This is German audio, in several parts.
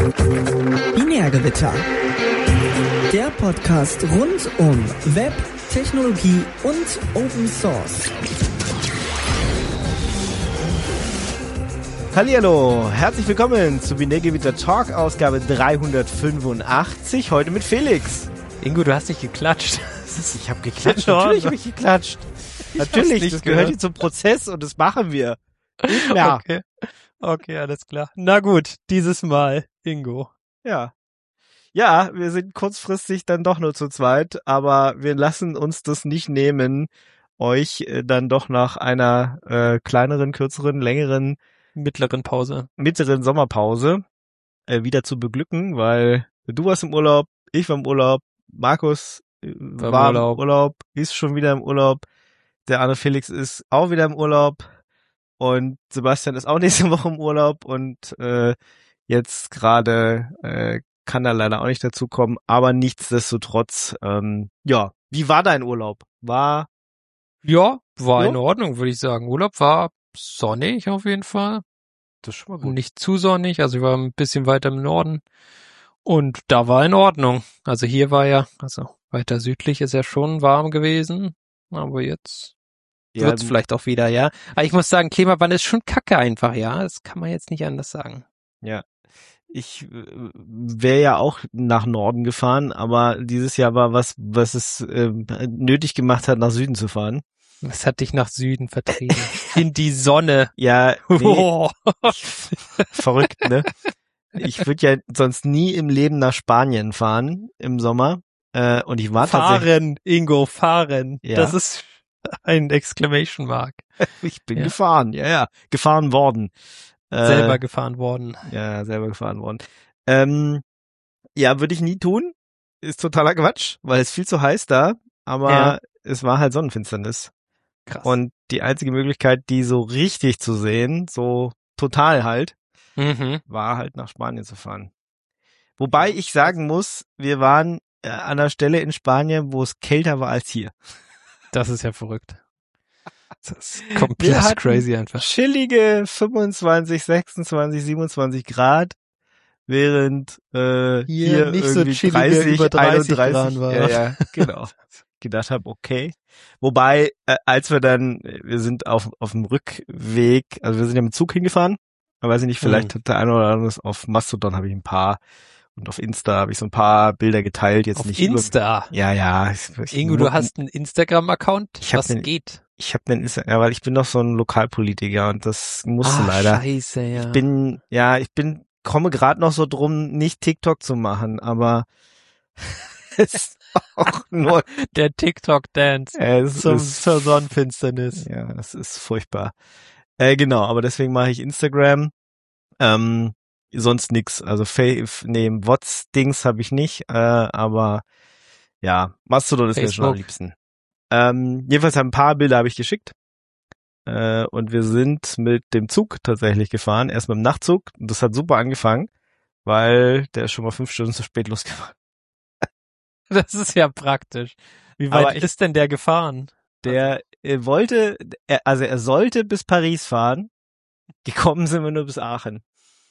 Binärgewitter. Der Podcast rund um Web, Technologie und Open Source. Hallihallo, herzlich willkommen zu Binärgewitter Talk, Ausgabe 385, heute mit Felix. Ingo, du hast nicht geklatscht. Ich habe geklatscht, natürlich habe ich geklatscht. Natürlich, das gehört hier zum Prozess und das machen wir. Ja. Okay, alles klar. Na gut, dieses Mal, Ingo. Ja. Ja, wir sind kurzfristig dann doch nur zu zweit, aber wir lassen uns das nicht nehmen, euch dann doch nach einer kleineren, kürzeren, längeren Mittleren Sommerpause wieder zu beglücken, weil du warst im Urlaub, ich war im Urlaub, Markus war im Urlaub, ist schon wieder im Urlaub, der andere Felix ist auch wieder im Urlaub und Sebastian ist auch nächste Woche im Urlaub und jetzt gerade kann er leider auch nicht dazu kommen, aber nichtsdestotrotz, ja, wie war dein Urlaub? War in Ordnung, würde ich sagen. Urlaub war sonnig auf jeden Fall. Das ist schon mal gut. Nicht zu sonnig, also ich war ein bisschen weiter im Norden und da war in Ordnung. Also hier war weiter südlich ist ja schon warm gewesen, aber jetzt wird's vielleicht auch wieder, ja. Aber ich muss sagen, Klimawandel ist schon kacke einfach, ja. Das kann man jetzt nicht anders sagen. Ja. Ich wäre ja auch nach Norden gefahren, aber dieses Jahr war was es nötig gemacht hat, nach Süden zu fahren. Was hat dich nach Süden vertrieben? In die Sonne. Ja, nee, verrückt, ne? Ich würde ja sonst nie im Leben nach Spanien fahren im Sommer. Und ich war Fahren, Ingo, fahren. Ja. Das ist ein Exclamation Mark. Ich bin gefahren, ja. Gefahren worden. Selber gefahren worden. Ja, selber gefahren worden. Ja, würde ich nie tun. Ist totaler Quatsch, weil es viel zu heiß da. Aber es war halt Sonnenfinsternis. Krass. Und die einzige Möglichkeit, die so richtig zu sehen, so total halt, war halt nach Spanien zu fahren. Wobei ich sagen muss, wir waren an einer Stelle in Spanien, wo es kälter war als hier. Das ist ja verrückt. Das ist komplett crazy einfach. Chillige 25, 26, 27 Grad, während hier nicht irgendwie so 30, über 30 31 Grad war. Ja, genau. Gedacht habe, okay. Wobei, als wir sind auf dem Rückweg, also wir sind ja mit Zug hingefahren, aber weiß ich nicht, vielleicht hat der eine oder andere auf Mastodon habe ich ein paar und auf Insta habe ich so ein paar Bilder geteilt, jetzt auf nicht Insta? Ja. Ingo, du hast einen Instagram-Account? Geht? Ich habe einen Instagram, weil ich bin doch so ein Lokalpolitiker und das musste leider. Scheiße, ja. Ich komme gerade noch so drum, nicht TikTok zu machen, aber es ist auch nur der TikTok-Dance zur Sonnenfinsternis. Ja, das ist furchtbar. Genau, aber deswegen mache ich Instagram. Sonst nix. Also WhatsApp-Dings habe ich nicht, aber ja, Mastodon ist mir schon am liebsten. Jedenfalls ein paar Bilder habe ich geschickt. Und wir sind mit dem Zug tatsächlich gefahren, erst mit dem Nachtzug. Und das hat super angefangen, weil der ist schon mal 5 Stunden zu spät losgefahren. Das ist ja praktisch. Wie weit ist denn der gefahren? Der er sollte bis Paris fahren. Gekommen sind wir nur bis Aachen.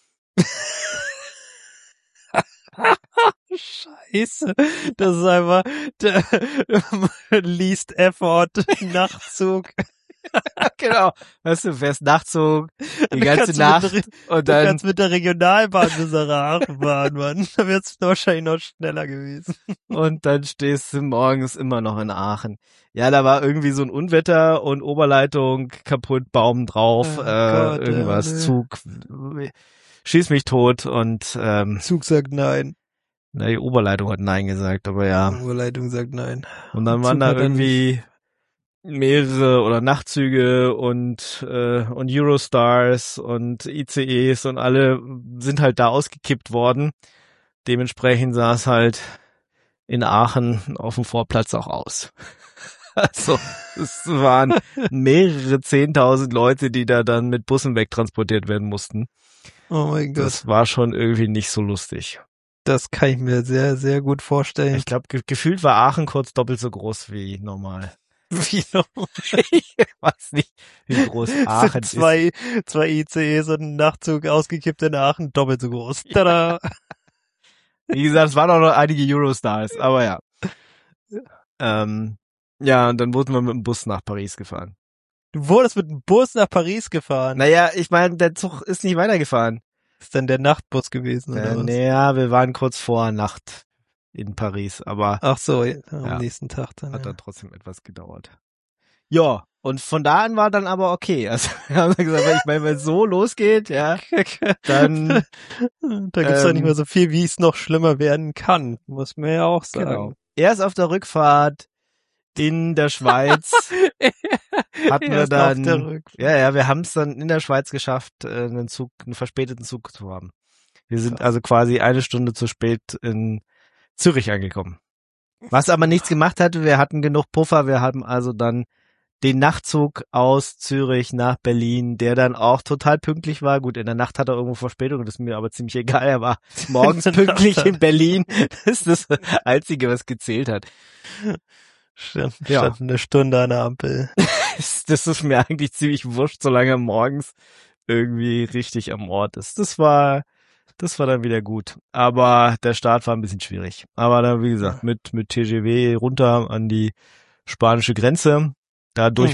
Scheiße. Das ist einfach der least effort Nachtzug. Genau. Weißt du fährst Nachtzug die ganze Nacht und dann. Du kannst mit der Regionalbahn bis nach Aachen fahren, Mann. Da wär's wahrscheinlich noch schneller gewesen. Und dann stehst du morgens immer noch in Aachen. Ja, da war irgendwie so ein Unwetter und Oberleitung kaputt, Baum drauf, irgendwas, Zug, schieß mich tot und Zug sagt nein. Na, die Oberleitung hat nein gesagt, aber ja. Die Oberleitung sagt nein. Und dann waren da irgendwie mehrere oder Nachtzüge und Eurostars und ICEs und alle sind halt da ausgekippt worden. Dementsprechend sah es halt in Aachen auf dem Vorplatz auch aus. Also es waren mehrere 10.000 Leute, die da dann mit Bussen wegtransportiert werden mussten. Oh mein Gott. Das war schon irgendwie nicht so lustig. Das kann ich mir sehr, sehr gut vorstellen. Ich glaube, gefühlt war Aachen kurz doppelt so groß wie normal. Wie noch? Ich weiß nicht, wie groß Aachen ist. Zwei ICEs und ein Nachtzug ausgekippt in Aachen, doppelt so groß. Tada! Wie gesagt, es waren auch noch einige Eurostars, aber ja. Ja, und dann wurden wir mit dem Bus nach Paris gefahren. Du wurdest mit dem Bus nach Paris gefahren? Naja, ich meine, der Zug ist nicht weitergefahren. Ist dann der Nachtbus gewesen, oder was? Naja, wir waren kurz vor Nacht in Paris, aber ach so, am nächsten Tag dann. Hat dann trotzdem etwas gedauert. Ja, und von da an war dann aber okay. Also wir haben dann gesagt, ich meine, wenn es so losgeht, ja, dann da gibt's doch nicht mehr so viel, wie es noch schlimmer werden kann, muss man ja auch sagen. Genau. Erst auf der Rückfahrt in der Schweiz hatten wir dann, wir haben es dann in der Schweiz geschafft, einen verspäteten Zug zu haben. Wir sind also quasi eine Stunde zu spät in Zürich angekommen. Was aber nichts gemacht hatte, wir hatten genug Puffer, wir haben also dann den Nachtzug aus Zürich nach Berlin, der dann auch total pünktlich war. Gut, in der Nacht hat er irgendwo Verspätung, das ist mir aber ziemlich egal. Er war morgens pünktlich in Berlin. Das ist das Einzige, was gezählt hat. Stand eine Stunde an der Ampel. Das ist mir eigentlich ziemlich wurscht, solange er morgens irgendwie richtig am Ort ist. Das war dann wieder gut. Aber der Start war ein bisschen schwierig. Aber dann, wie gesagt, mit TGV runter an die spanische Grenze. Da durch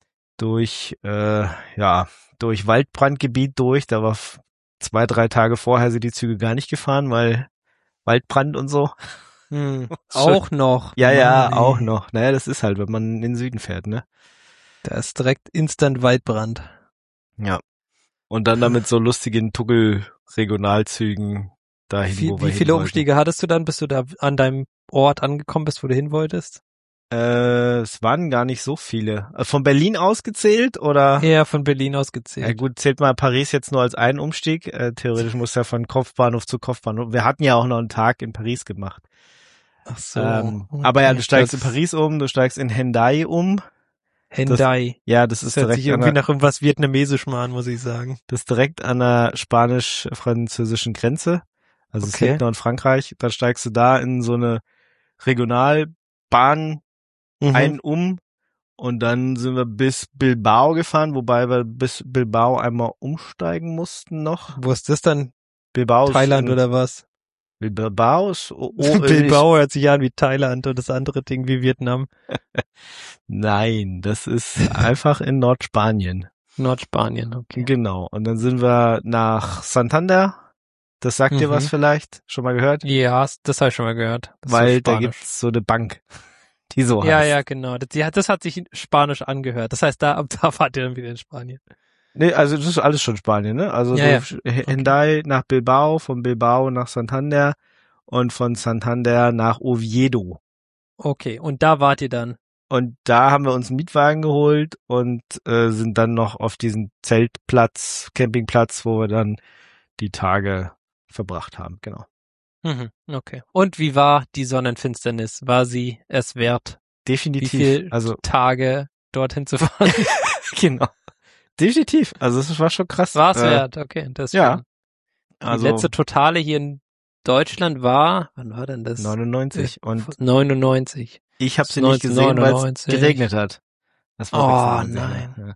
Waldbrandgebiet durch. Da war 2-3 Tage vorher sind die Züge gar nicht gefahren, weil Waldbrand und so. Auch noch. Ja, auch noch. Naja, das ist halt, wenn man in den Süden fährt, ne? Da ist direkt instant Waldbrand. Ja. Und dann damit so lustigen Tuggel-Regionalzügen dahin, Wie viele Umstiege hattest du dann, bis du da an deinem Ort angekommen bist, wo du hin wolltest? Es waren gar nicht so viele. Von Berlin aus gezählt, oder? Ja, von Berlin aus gezählt. Ja gut, zählt mal Paris jetzt nur als einen Umstieg. Theoretisch muss ja von Kopfbahnhof zu Kopfbahnhof. Wir hatten ja auch noch einen Tag in Paris gemacht. Ach so. Okay. Aber ja, du steigst in Paris um, du steigst in Hendaye um. Hendaye. Das ist hört direkt sich irgendwie nach irgendwas Vietnamesischem an, muss ich sagen. Das ist direkt an der spanisch-französischen Grenze. Also es liegt noch in Frankreich. Dann steigst du da in so eine Regionalbahn ein und dann sind wir bis Bilbao gefahren, wobei wir bis Bilbao einmal umsteigen mussten noch. Wo ist das dann? Bilbao Thailand oder was? Bilbao ist Bilbao hört sich an wie Thailand und das andere Ding wie Vietnam. Nein, das ist einfach in Nordspanien. Nordspanien, okay. Genau. Und dann sind wir nach Santander. Das sagt dir was vielleicht? Schon mal gehört? Ja, das habe ich schon mal gehört. Weil da gibt's so eine Bank, die so heißt. Ja, genau. Das hat sich Spanisch angehört. Das heißt, da wart ihr dann wieder in Spanien. Nee, also das ist alles schon Spanien, ne? Also Hendaye nach Bilbao, von Bilbao nach Santander und von Santander nach Oviedo. Okay, und da wart ihr dann? Und da haben wir uns einen Mietwagen geholt und sind dann noch auf diesen Campingplatz, wo wir dann die Tage verbracht haben, genau. Okay. Und wie war die Sonnenfinsternis? War sie es wert? Definitiv. Wie viele Tage dorthin zu fahren? Genau. Definitiv. Also es war schon krass. War es wert, okay. Das ja. Also die letzte Totale hier in Deutschland war, wann war denn das? 99. Und 99. Ich habe sie nicht gesehen, weil es geregnet hat. Das war nein.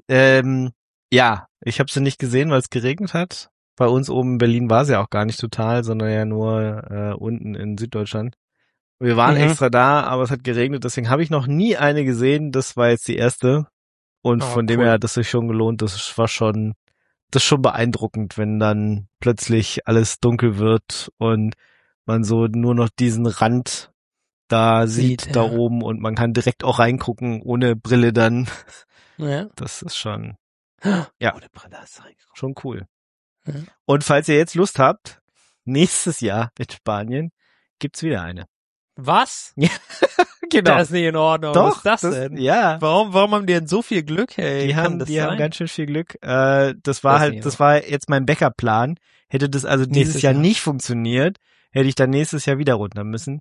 Ja, ich habe sie nicht gesehen, weil es geregnet hat. Bei uns oben in Berlin war sie auch gar nicht total, sondern ja nur unten in Süddeutschland. Wir waren extra da, aber es hat geregnet, deswegen habe ich noch nie eine gesehen. Das war jetzt die erste. Und von dem her hat es sich schon gelohnt. Das ist schon beeindruckend, wenn dann plötzlich alles dunkel wird und man so nur noch diesen Rand da sieht da oben und man kann direkt auch reingucken, ohne Brille dann. Ja. Das ist schon, ohne Brille ist schon cool. Ja. Und falls ihr jetzt Lust habt, nächstes Jahr in Spanien gibt's wieder eine. Was? Ja, genau. Das ist nicht in Ordnung. Doch, was ist das denn? Ja. Warum haben die denn so viel Glück, hey? Die haben ganz schön viel Glück. Das war jetzt mein Backup-Plan. Hätte das also dieses Jahr nicht funktioniert, hätte ich dann nächstes Jahr wieder runter müssen.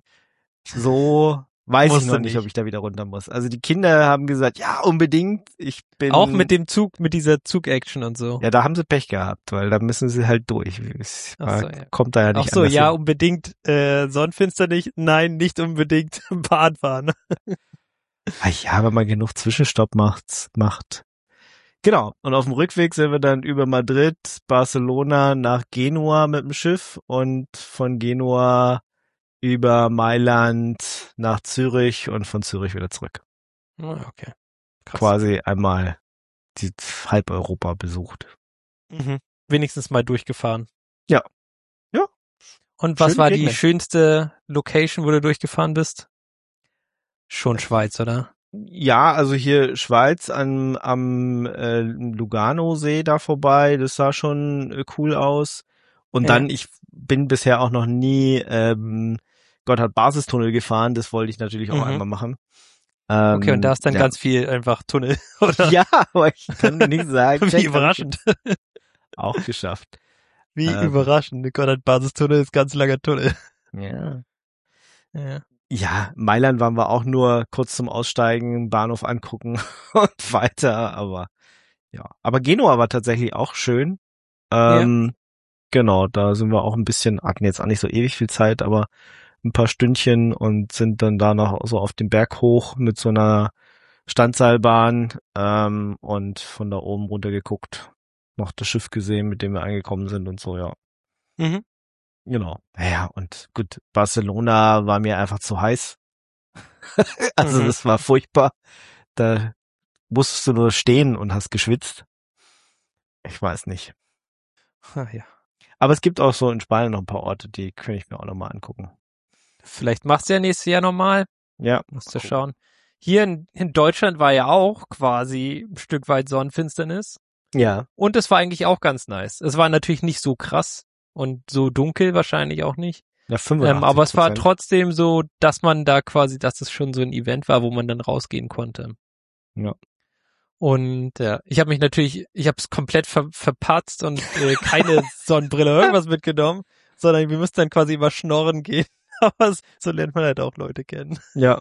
So weiß ich noch nicht, ob ich da wieder runter muss. Also die Kinder haben gesagt, ja, unbedingt. Auch mit dem Zug, mit dieser Zug-Action und so. Ja, da haben sie Pech gehabt, weil da müssen sie halt durch. Kommt da ja nicht anders hin. Unbedingt Sonnenfinsternis. Nein, nicht unbedingt Bahn fahren. Ja, wenn man genug Zwischenstopp macht. Genau. Und auf dem Rückweg sind wir dann über Madrid, Barcelona nach Genua mit dem Schiff und von Genua über Mailand nach Zürich und von Zürich wieder zurück. Okay. Krass. Quasi einmal die halb Europa besucht. Mhm. Wenigstens mal durchgefahren. Ja. Und was war die schönste Location, wo du durchgefahren bist? Schon Schweiz, oder? Ja, also hier Schweiz am Lugano-See da vorbei, das sah schon cool aus. Und dann, ich bin bisher auch noch nie Gotthard-Basistunnel gefahren, das wollte ich natürlich auch einmal machen. Okay, und da ist dann ganz viel einfach Tunnel, oder? Ja, aber ich kann nicht sagen. Wie überraschend. Auch geschafft. Wie überraschend. Der Gotthard-Basistunnel ist ganz langer Tunnel. Ja. Ja. Ja, Mailand waren wir auch nur kurz zum Aussteigen, Bahnhof angucken und weiter, aber ja. Aber Genua war tatsächlich auch schön. Genau, da sind wir auch ein bisschen, hatten jetzt auch nicht so ewig viel Zeit, aber ein paar Stündchen und sind dann da noch so auf den Berg hoch mit so einer Standseilbahn und von da oben runter geguckt, noch das Schiff gesehen, mit dem wir angekommen sind und so, ja. Mhm. Genau. Ja, und gut, Barcelona war mir einfach zu heiß. Also das war furchtbar. Da musstest du nur stehen und hast geschwitzt. Ich weiß nicht. Ja. Aber es gibt auch so in Spanien noch ein paar Orte, die kann ich mir auch nochmal angucken. Vielleicht machst du ja nächstes Jahr nochmal. Ja. Musst du schauen. Hier in Deutschland war ja auch quasi ein Stück weit Sonnenfinsternis. Ja. Und es war eigentlich auch ganz nice. Es war natürlich nicht so krass und so dunkel wahrscheinlich auch nicht. Ja, 85%. Aber es war trotzdem so, dass man da quasi, dass es schon so ein Event war, wo man dann rausgehen konnte. Ja. Und ich habe es komplett verpatzt und keine Sonnenbrille oder irgendwas mitgenommen, sondern wir mussten dann quasi immer schnorren gehen. Aber so lernt man halt auch Leute kennen. Ja.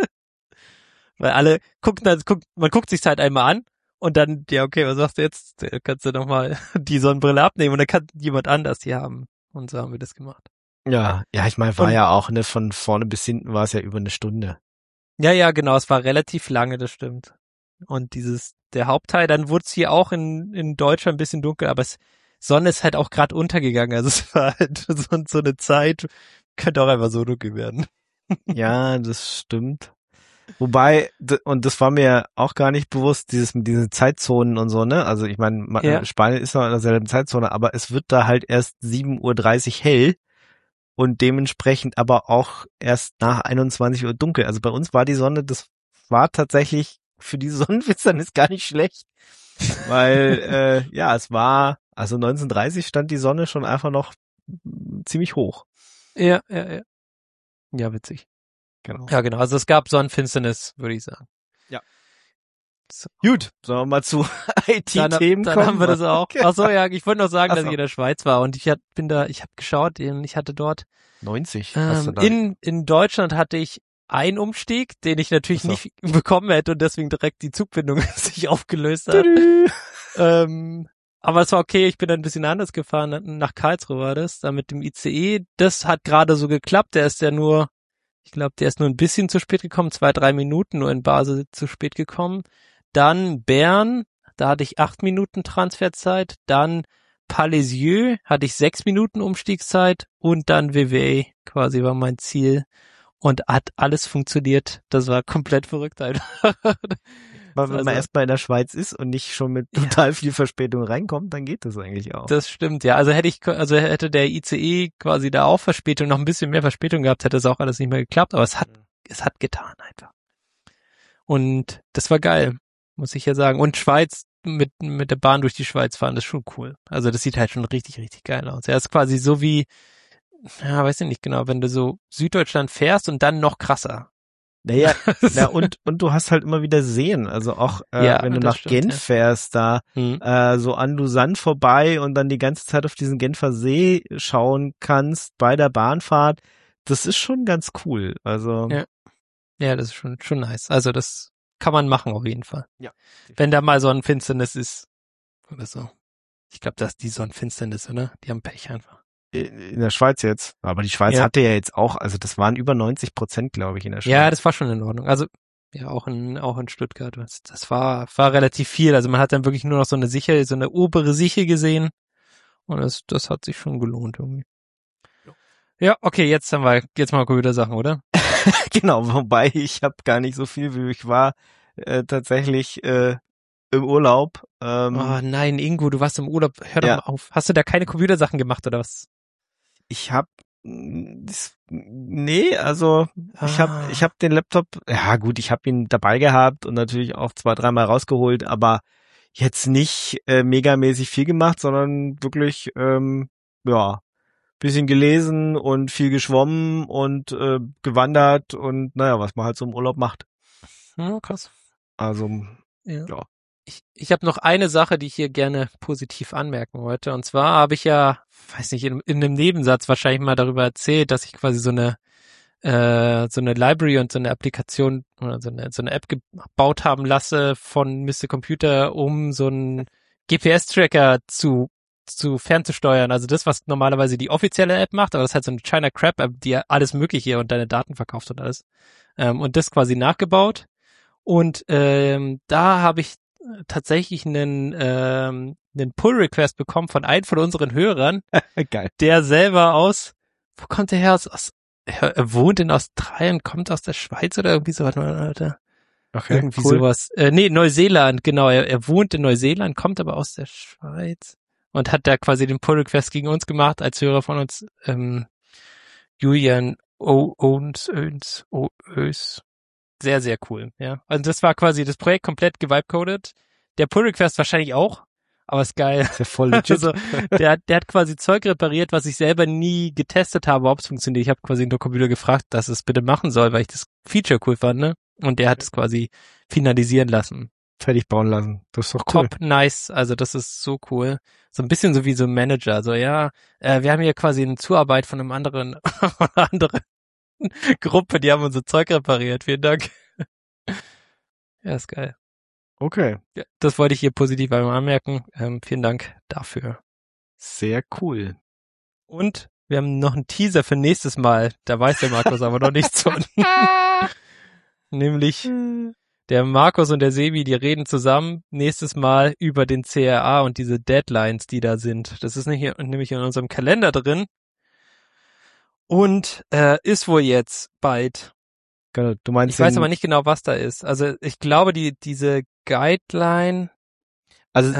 Weil alle man guckt sich's halt einmal an und dann, ja okay, was sagst du jetzt? Kannst du nochmal die Sonnenbrille abnehmen und dann kann jemand anders die haben. Und so haben wir das gemacht. Ja, ich meine, war ja auch, ne, von vorne bis hinten war es ja über eine Stunde. Ja, genau, es war relativ lange, das stimmt. Und der Hauptteil, dann wurde es hier auch in Deutschland ein bisschen dunkel, aber Sonne ist halt auch gerade untergegangen, also es war halt so eine Zeit, könnte auch einfach so dunkel werden. Ja, das stimmt. Wobei, und das war mir auch gar nicht bewusst, mit diesen Zeitzonen und so, ne? Also ich meine, Spanien ist noch in derselben Zeitzone, aber es wird da halt erst 7:30 Uhr hell und dementsprechend aber auch erst nach 21 Uhr dunkel. Also bei uns war die Sonne, das war tatsächlich für die Sonnenfinsternis gar nicht schlecht, weil es war, also 19:30 stand die Sonne schon einfach noch ziemlich hoch. Ja, witzig. Genau. Ja, genau. Also es gab Sonnenfinsternis, würde ich sagen. Ja. So. Gut, sollen wir mal zu IT-Themen kommen? Dann haben wir das auch. Ach so, ja, ich wollte noch sagen, dass ich in der Schweiz war und ich habe geschaut, ich hatte dort 90. Hast du da? In Deutschland hatte ich einen Umstieg, den ich natürlich nicht bekommen hätte und deswegen direkt die Zugbindung sich aufgelöst hat. Aber es war okay, ich bin dann ein bisschen anders gefahren, nach Karlsruhe war das, da mit dem ICE. Das hat gerade so geklappt, ich glaube, der ist nur ein bisschen zu spät gekommen, 2-3 Minuten nur in Basel zu spät gekommen. Dann Bern, da hatte ich 8 Minuten Transferzeit. Dann Palaiseau hatte ich 6 Minuten Umstiegszeit. Und dann Vevey quasi war mein Ziel. Und hat alles funktioniert. Das war komplett verrückt einfach. Wenn man erstmal in der Schweiz ist und nicht schon mit total viel Verspätung reinkommt, dann geht das eigentlich auch. Das stimmt, ja. Also hätte der ICE quasi da auch Verspätung, noch ein bisschen mehr Verspätung gehabt, hätte es auch alles nicht mehr geklappt. Aber es hat getan einfach. Und das war geil, muss ich ja sagen. Und Schweiz, mit der Bahn durch die Schweiz fahren, das ist schon cool. Also das sieht halt schon richtig, richtig geil aus. Er ist quasi so wie, weiß ich nicht genau, wenn du so Süddeutschland fährst und dann noch krasser. Naja, und du hast halt immer wieder Seen, also auch wenn du nach Genf fährst, da so an Lausanne vorbei und dann die ganze Zeit auf diesen Genfer See schauen kannst bei der Bahnfahrt, das ist schon ganz cool. Also ja, das ist schon nice. Also das kann man machen auf jeden Fall. Ja. Wenn da mal Sonnenfinsternis ist oder so. Ich glaube, das ist die Sonnenfinsternis, oder? Die haben Pech einfach. In der Schweiz jetzt. Aber die Schweiz hatte ja jetzt auch, also das waren über 90%, glaube ich, in der Schweiz. Ja, das war schon in Ordnung. Also Ja, auch in Stuttgart. Das war relativ viel. Also man hat dann wirklich nur noch so eine obere Siche gesehen. Und das hat sich schon gelohnt irgendwie. Ja, okay, jetzt mal Computersachen, oder? Genau, wobei ich habe gar nicht so viel, wie ich war tatsächlich im Urlaub. Oh nein, Ingo, du warst im Urlaub. Hör doch mal auf. Hast du da keine Computersachen gemacht oder was? Ich habe ich habe den Laptop, ja gut, ich habe ihn dabei gehabt und natürlich auch 2-3 Mal rausgeholt, aber jetzt nicht megamäßig viel gemacht, sondern wirklich bisschen gelesen und viel geschwommen und gewandert und naja, was man halt so im Urlaub macht. Ja, krass. Also, ja. Ich habe noch eine Sache, die ich hier gerne positiv anmerken wollte. Und zwar habe ich ja, weiß nicht, in einem Nebensatz wahrscheinlich mal darüber erzählt, dass ich quasi so eine Library und so eine Applikation oder so eine App gebaut haben lasse von Mr. Computer, um so einen GPS-Tracker zu fernzusteuern. Also das, was normalerweise die offizielle App macht, aber das ist halt so eine China Crap App, die alles Mögliche und deine Daten verkauft und alles. Und das quasi nachgebaut. Und da habe ich tatsächlich einen Pull-Request bekommen von einem von unseren Hörern, geil. Der selber wo kommt der her? Er wohnt in Australien, kommt aus der Schweiz oder irgendwie sowas, Alter. Okay, irgendwie cool. sowas. Neuseeland, genau. Er wohnt in Neuseeland, kommt aber aus der Schweiz und hat da quasi den Pull-Request gegen uns gemacht, als Hörer von uns, Julian Öns. Sehr, sehr cool, ja. Also das war quasi das Projekt komplett gewibecoded. Der Pull-Request wahrscheinlich auch, aber ist geil. Das ist ja voll legit. Also, der hat quasi Zeug repariert, was ich selber nie getestet habe, ob es funktioniert. Ich habe quasi den Computer gefragt, dass es bitte machen soll, weil ich das Feature cool fand, ne? Und der hat es quasi finalisieren lassen. Fertig bauen lassen. Das ist doch cool. Top nice. Also das ist so cool. So ein bisschen so wie so ein Manager. So, ja, wir haben hier quasi eine Zuarbeit von einem anderen Gruppe, die haben unser Zeug repariert. Vielen Dank. Ja, ist geil. Okay. Ja, das wollte ich hier positiv einmal anmerken. Vielen Dank dafür. Sehr cool. Und wir haben noch einen Teaser für nächstes Mal. Da weiß der Markus aber noch nichts von. Nämlich der Markus und der Sebi, die reden zusammen nächstes Mal über den CRA und diese Deadlines, die da sind. Das ist nämlich in unserem Kalender drin. Und ist wohl jetzt bald. Genau, du meinst, ich weiß aber nicht genau, was da ist. Also ich glaube, diese Guideline. Also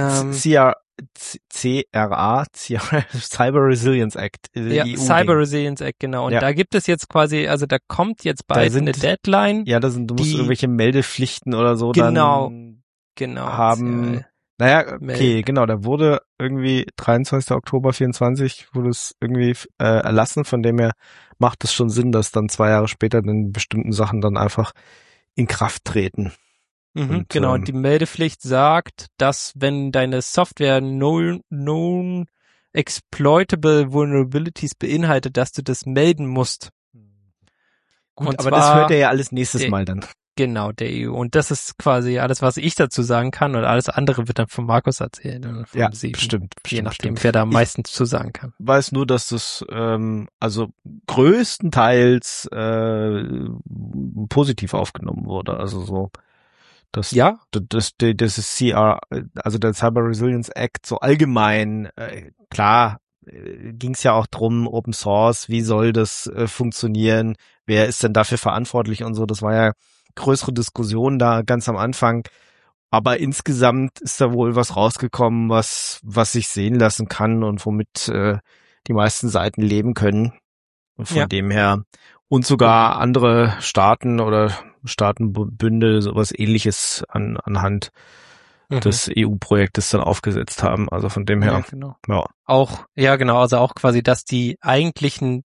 CRA, Cyber Resilience Act. Ja, EU Cyber Resilience Act, genau. Und da gibt es jetzt quasi, also da kommt jetzt bald eine Deadline. Ja, du musst irgendwelche Meldepflichten oder so genau haben. Ja. Naja, okay, genau, da wurde irgendwie 23. Oktober 24 wurde es irgendwie erlassen, von dem her macht es schon Sinn, dass dann 2 Jahre später dann bestimmten Sachen dann einfach in Kraft treten. Und, genau, und die Meldepflicht sagt, dass wenn deine Software known exploitable vulnerabilities beinhaltet, dass du das melden musst. Gut, und aber das hört er ja alles nächstes Mal dann. Genau, der EU. Und das ist quasi alles, was ich dazu sagen kann, und alles andere wird dann von Markus erzählt. Und von ja, Sieben, bestimmt. Je nachdem, wer da am meisten zu sagen kann. Ich weiß nur, dass das also größtenteils positiv aufgenommen wurde. Also so das ist also der Cyber Resilience Act so allgemein, klar, ging es ja auch drum, Open Source, wie soll das funktionieren, wer ist denn dafür verantwortlich und so, das war ja größere Diskussion da ganz am Anfang, aber insgesamt ist da wohl was rausgekommen, was sich sehen lassen kann und womit die meisten Seiten leben können und von dem her und sogar andere Staaten oder Staatenbünde sowas Ähnliches anhand des EU-Projektes dann aufgesetzt haben. Also von dem her. Ja, genau. Ja. Auch, ja genau, also auch quasi, dass die eigentlichen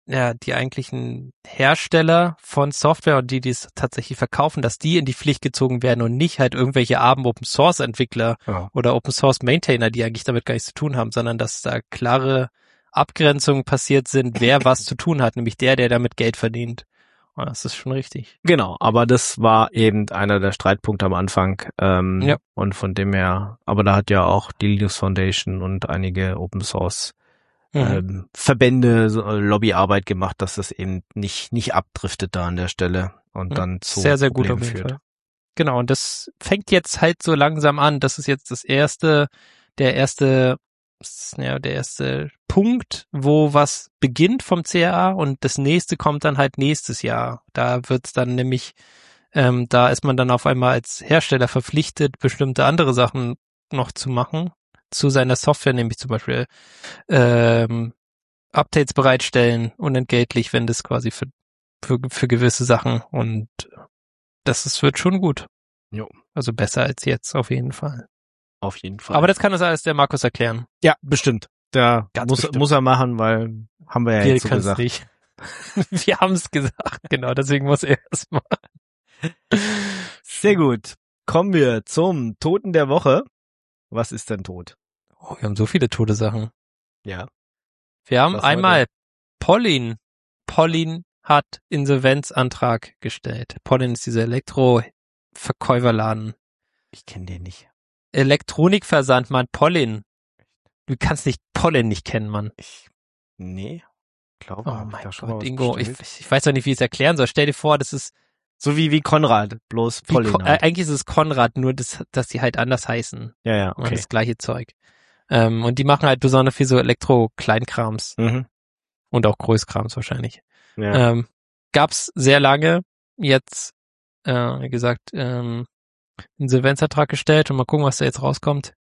Hersteller von Software und die es tatsächlich verkaufen, dass die in die Pflicht gezogen werden und nicht halt irgendwelche armen Open-Source-Entwickler oder Open-Source-Maintainer, die eigentlich damit gar nichts zu tun haben, sondern dass da klare Abgrenzungen passiert sind, wer was zu tun hat, nämlich der damit Geld verdient. Und das ist schon richtig. Genau, aber das war eben einer der Streitpunkte am Anfang. Und von dem her, aber da hat ja auch die Linux Foundation und einige Open Source Verbände Lobbyarbeit gemacht, dass das eben nicht abdriftet da an der Stelle und dann zu sehr, sehr gut Problemen führt. Fall. Genau, und das fängt jetzt halt so langsam an. Das ist jetzt der erste Punkt, wo was beginnt vom CAA und das nächste kommt dann halt nächstes Jahr. Da wird's dann nämlich, da ist man dann auf einmal als Hersteller verpflichtet, bestimmte andere Sachen noch zu machen, zu seiner Software, nämlich zum Beispiel Updates bereitstellen, unentgeltlich, wenn das quasi für gewisse Sachen, und wird schon gut. Jo. Also besser als jetzt, auf jeden Fall. Auf jeden Fall. Aber das kann uns alles der Markus erklären. Ja, bestimmt. Der muss er machen, weil haben wir ja jetzt so gesagt. Nicht. Wir haben es gesagt, genau, deswegen muss er es machen. Sehr gut. Kommen wir zum Toten der Woche. Was ist denn tot? Oh, wir haben so viele tote Sachen. Ja. Wir haben einmal Pollin. Pollin hat Insolvenzantrag gestellt. Pollin ist dieser Elektroverkäuferladen. Ich kenne den nicht. Elektronikversand, Mann, Pollin. Du kannst nicht Pollin nicht kennen, Mann. Nee. Glaube, oh mein Gott, Ingo, ich weiß doch nicht, wie ich es erklären soll. Stell dir vor, das ist so wie Konrad, bloß Pollin. Eigentlich ist es Konrad, nur dass die halt anders heißen. Ja, okay. Und das gleiche Zeug. Und die machen halt besonders viel so Elektro-Kleinkrams. Mhm. Und auch Großkrams wahrscheinlich. Ja. Gab's sehr lange. Jetzt, wie gesagt, Insolvenzantrag gestellt und mal gucken, was da jetzt rauskommt.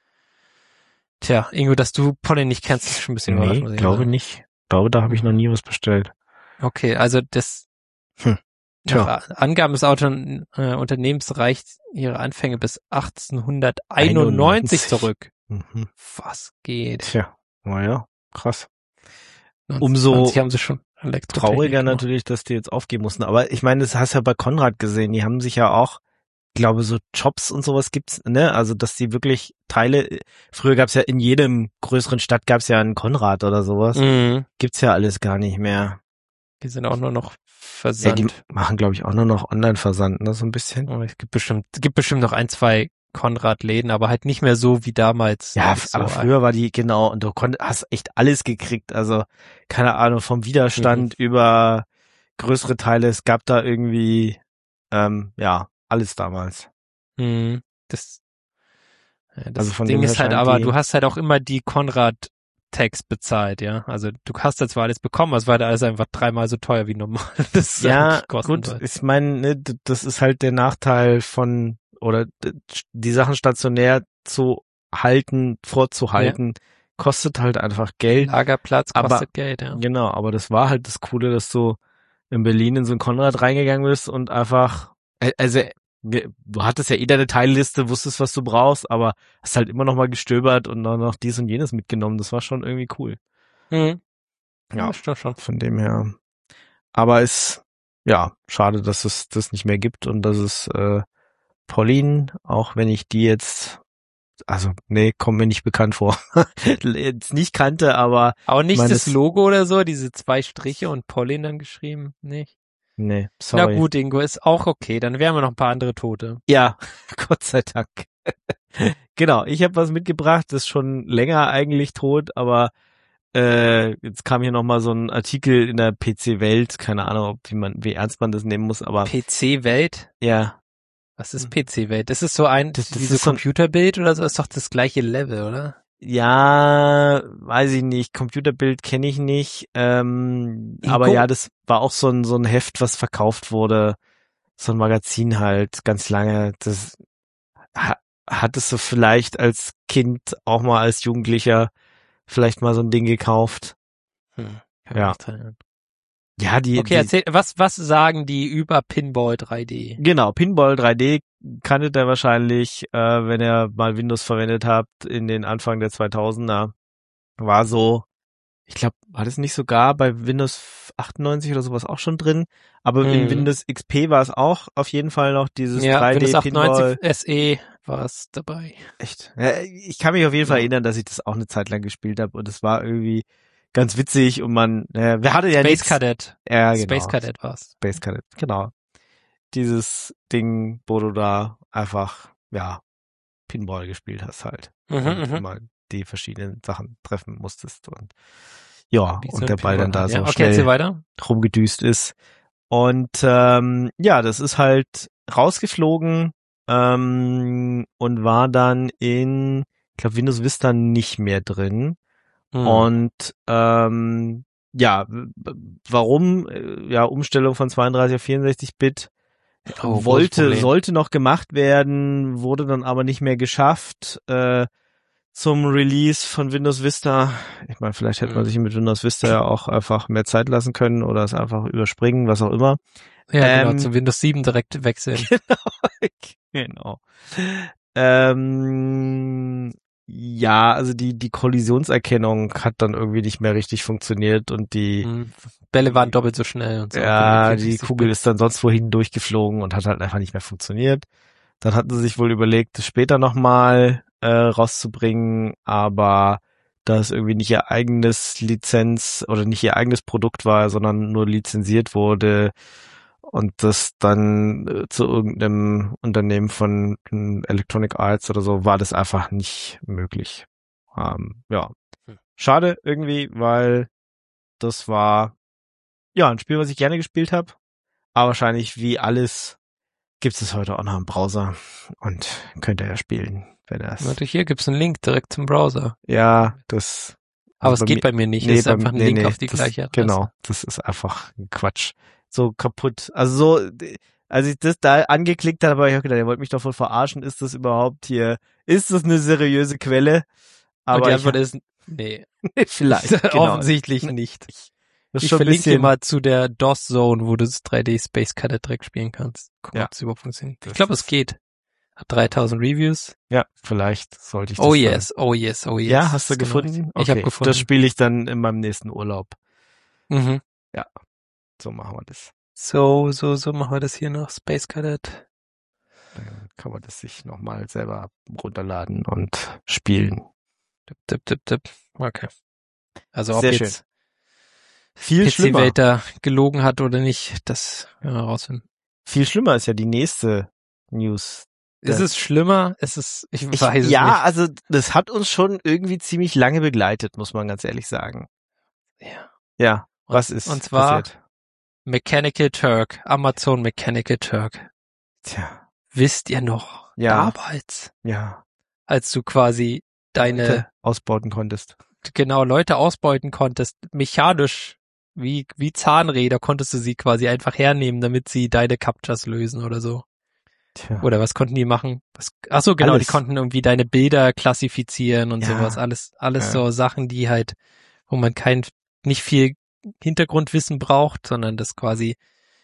Tja, Ingo, dass du Pollin nicht kennst, ist schon ein bisschen überraschend. Nee, glaube nicht. Ich glaube, da habe ich noch nie was bestellt. Okay, also das nach Angaben des Unternehmens reicht ihre Anfänge bis 1891 zurück. Mhm. Was geht? Tja, naja, krass. Umso haben sie schon trauriger natürlich, dass die jetzt aufgeben mussten. Aber ich meine, das hast du ja bei Konrad gesehen. Die haben sich ja auch, ich glaube, so Jobs und sowas gibt's, ne? Also, dass die wirklich Teile, früher gab's ja in jedem größeren Stadt gab's ja einen Konrad oder sowas. Mhm. Gibt's ja alles gar nicht mehr. Die sind auch nur noch Versand. Ja, die machen, glaube ich, auch nur noch Online-Versand, ne? So ein bisschen. Oh, es gibt bestimmt noch 1, 2 Konrad-Läden, aber halt nicht mehr so wie damals. Ja, aber früher war die, genau, und du hast echt alles gekriegt. Also, keine Ahnung, vom Widerstand über größere Teile. Es gab da irgendwie, alles damals. Das also von Ding ist halt aber, du hast halt auch immer die Konrad-Tax bezahlt, ja. Also du hast da zwar alles bekommen, aber es war halt alles einfach 3-mal so teuer wie normal. Das ja, gut, ich meine, ne, das ist halt der Nachteil von, oder die Sachen stationär zu halten, vorzuhalten, kostet halt einfach Geld. Lagerplatz kostet Geld, ja. Genau, aber das war halt das Coole, dass du in Berlin in so ein Konrad reingegangen bist und einfach, also du hattest ja deine Teilliste, wusstest, was du brauchst, aber hast halt immer noch mal gestöbert und dann noch dies und jenes mitgenommen. Das war schon irgendwie cool. Mhm. Ja, stimmt schon. Von dem her. Aber schade, dass es das nicht mehr gibt und dass es Pollin, auch wenn ich die jetzt, also nee, kommt mir nicht bekannt vor. Jetzt nicht kannte, aber auch nicht das Logo oder so, diese 2 Striche und Pollin dann geschrieben, nicht? Nee, sorry. Na gut, Ingo, ist auch okay, dann wären wir noch ein paar andere Tote. Ja, Gott sei Dank. Genau, ich habe was mitgebracht, das ist schon länger eigentlich tot, aber jetzt kam hier nochmal so ein Artikel in der PC-Welt, keine Ahnung, wie ernst man das nehmen muss, aber PC-Welt? Ja. Was ist PC-Welt? Das ist so dieses so Computerbild oder so, ist doch das gleiche Level, oder? Ja, weiß ich nicht. Computerbild kenne ich nicht. Aber ja, das war auch so ein Heft, was verkauft wurde. So ein Magazin halt, ganz lange. Das hattest du vielleicht als Kind auch mal als Jugendlicher vielleicht mal so ein Ding gekauft. Ja. Ja, okay, erzähl, was sagen die über Pinball 3D? Genau, Pinball 3D kanntet ihr wahrscheinlich, wenn ihr mal Windows verwendet habt in den Anfang der 2000er. War so, ich glaube, war das nicht sogar bei Windows 98 oder sowas auch schon drin, aber in Windows XP war es auch auf jeden Fall noch dieses 3D Windows Pinball. 98 SE war es dabei. Echt? Ja, ich kann mich auf jeden Fall erinnern, dass ich das auch eine Zeit lang gespielt habe und es war irgendwie ganz witzig und wer hatte ja Space Cadet. Ja, genau. Space Cadet war's. Space Cadet, genau. Dieses Ding, wo du da einfach, Pinball gespielt hast halt. Und immer die verschiedenen Sachen treffen musstest und und der Ball dann da so schnell rumgedüst ist. Und das ist halt rausgeflogen und war dann in, ich glaube, Windows Vista nicht mehr drin. Und ja, warum? Ja, Umstellung von 32 auf 64-Bit sollte noch gemacht werden, wurde dann aber nicht mehr geschafft zum Release von Windows Vista. Ich meine, vielleicht hätte man sich mit Windows Vista ja auch einfach mehr Zeit lassen können oder es einfach überspringen, was auch immer. Ja, genau, zu Windows 7 direkt wechseln. Genau. Ja, also die Kollisionserkennung hat dann irgendwie nicht mehr richtig funktioniert und die Bälle waren doppelt so schnell und so. Ja, die Kugel ist dann sonst wohin durchgeflogen und hat halt einfach nicht mehr funktioniert. Dann hatten sie sich wohl überlegt, das später nochmal rauszubringen, aber da es irgendwie nicht ihr eigenes Lizenz oder nicht ihr eigenes Produkt war, sondern nur lizenziert wurde und das dann zu irgendeinem Unternehmen von Electronic Arts oder so, war das einfach nicht möglich. Ja, schade irgendwie, weil das war ja ein Spiel, was ich gerne gespielt habe, aber wahrscheinlich wie alles gibt es heute auch noch im Browser und könnt ihr ja spielen, wenn das. Warte, hier gibt's einen Link direkt zum Browser. Ja, das. Aber es geht bei mir nicht. Es ist einfach ein Link auf die gleiche Adresse. Genau, das ist einfach Quatsch. So kaputt. Also so, als ich das da angeklickt habe, habe ich auch gedacht, ihr wollt mich doch voll verarschen. Ist das überhaupt hier? Ist das eine seriöse Quelle? Aber und die Antwort ist, nee. Vielleicht. Genau. Offensichtlich nicht. Ich verlinke dir mal zu der DOS-Zone, wo du das 3D Space Cadet direkt spielen kannst. Gucken, ob es überhaupt funktioniert. Ich glaube, es geht. Hat 3000 Reviews. Ja, vielleicht sollte ich das Oh yes. Ja, hast du gefunden? Okay. Ich habe gefunden. Das spiele ich dann in meinem nächsten Urlaub. Mhm. Ja, so machen wir das. So machen wir das hier noch. Space Cadet. Dann kann man das sich nochmal selber runterladen und spielen. Tipp. Okay. Also ob sehr jetzt schön. Viel schlimmer. PC-Wälder gelogen hat oder nicht, das werden wir rausfinden. Viel schlimmer ist ja die nächste News. Ist es schlimmer? Ich weiß es nicht. Ja, also das hat uns schon irgendwie ziemlich lange begleitet, muss man ganz ehrlich sagen. Ja. Ja, was ist und zwar passiert? Mechanical Turk, Amazon Mechanical Turk. Tja. Wisst ihr noch, damals, als du quasi deine Leute ausbeuten konntest. Genau, Leute ausbeuten konntest, mechanisch, wie Zahnräder konntest du sie quasi einfach hernehmen, damit sie deine Captchas lösen oder so. Tja. Oder was konnten die machen? Achso, genau, die konnten irgendwie deine Bilder klassifizieren und sowas. Alles so Sachen, die halt, wo man nicht viel Hintergrundwissen braucht, sondern das quasi,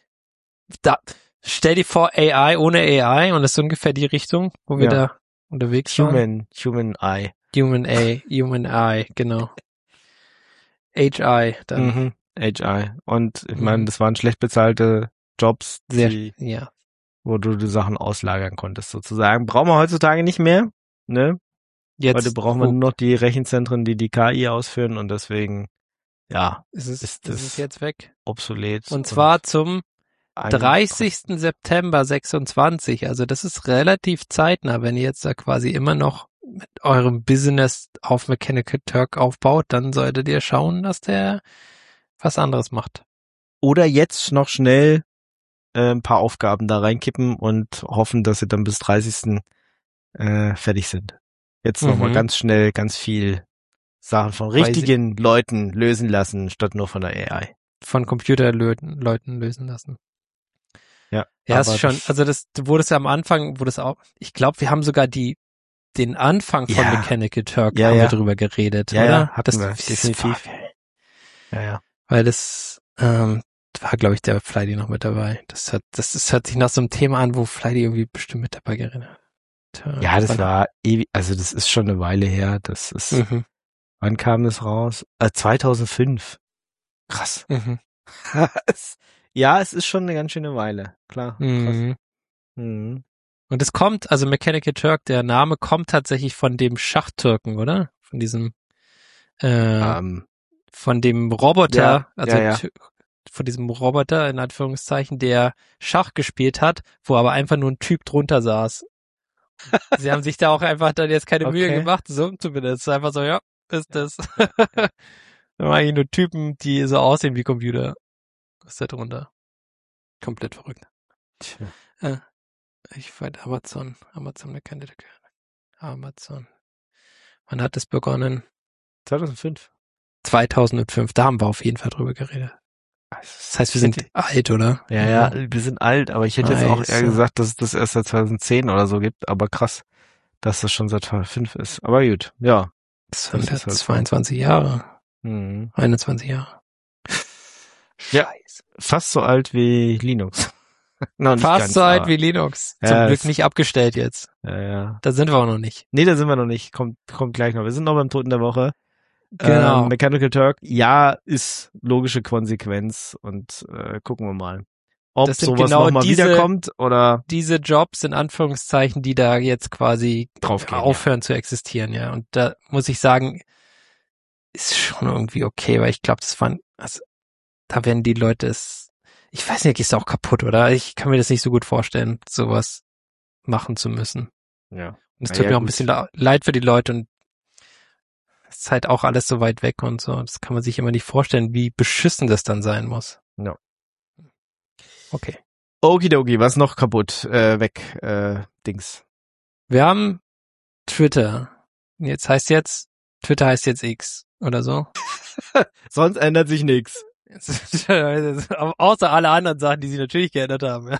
stell dir vor AI ohne AI und das ist ungefähr die Richtung, wo wir da unterwegs waren. Human Eye. Human Eye, genau. HI dann. HI. Und ich meine, das waren schlecht bezahlte Jobs, wo du die Sachen auslagern konntest, sozusagen. Brauchen wir heutzutage nicht mehr, ne? Heute brauchen wir nur noch die Rechenzentren, die KI ausführen und deswegen, ist es jetzt weg. Obsolet. Und zwar zum 30. September 26. Also das ist relativ zeitnah, wenn ihr jetzt da quasi immer noch mit eurem Business auf Mechanical Turk aufbaut, dann solltet ihr schauen, dass der was anderes macht. Oder jetzt noch schnell ein paar Aufgaben da reinkippen und hoffen, dass sie dann bis 30. Fertig sind. Jetzt nochmal ganz schnell ganz viel Sachen von richtigen Leuten lösen lassen, statt nur von der AI. Von Computerleuten lösen lassen. Ja, ist schon, also das wurde es ja am Anfang, ich glaube, wir haben sogar den Anfang von Mechanical Turk haben wir drüber geredet, oder? Ja, hatten wir, definitiv. Ja. Weil das war, glaube ich, der Fleidy noch mit dabei. Das hört sich nach so einem Thema an, wo Fleidy irgendwie bestimmt mit dabei geredet hat. Ja, das war ewig, also das ist schon eine Weile her. Das ist, wann kam das raus? 2005. Krass. Ja, es ist schon eine ganz schöne Weile, klar. Krass. Und es kommt, also Mechanical Turk, der Name kommt tatsächlich von dem Schachtürken, oder? Von diesem von dem Roboter, von diesem Roboter, in Anführungszeichen, der Schach gespielt hat, wo aber einfach nur ein Typ drunter saß. Sie haben sich da auch einfach dann jetzt keine Mühe gemacht, so zumindest. Einfach so, ist das. Dann waren eigentlich nur Typen, die so aussehen wie Computer. Was ist da drunter? Komplett verrückt. Ich weiß Amazon, wer kennt das? Amazon. Wann hat es begonnen? 2005. 2005, da haben wir auf jeden Fall drüber geredet. Das heißt, wir sind alt, oder? Ja, wir sind alt, aber ich hätte jetzt auch eher gesagt, dass es das erst seit 2010 oder so gibt, aber krass, dass das schon seit 2005 ist. Aber gut, ja. Das sind jetzt 22 Jahre. 21 Jahre. Ja, fast so alt wie Linux. No, fast so alt wie Linux. Zum Glück nicht abgestellt jetzt. Ja. Da sind wir auch noch nicht. Nee, da sind wir noch nicht. Kommt gleich noch. Wir sind noch beim Toten der Woche. Genau. Mechanical Turk, ja, ist logische Konsequenz und gucken wir mal, ob sowas genau nochmal wiederkommt oder diese Jobs in Anführungszeichen, die da jetzt quasi aufhören zu existieren, ja. Und da muss ich sagen, ist schon irgendwie okay, weil ich glaube, da werden die Leute ich weiß nicht, ist auch kaputt, oder? Ich kann mir das nicht so gut vorstellen, sowas machen zu müssen. Ja. Und es tut mir auch ein bisschen leid für die Leute und es ist halt auch alles so weit weg und so. Das kann man sich immer nicht vorstellen, wie beschissen das dann sein muss. Ja. Okay. Okidoki, was noch kaputt? Dings. Wir haben Twitter. Twitter heißt jetzt X oder so. Sonst ändert sich nichts. Außer alle anderen Sachen, die sie natürlich geändert haben.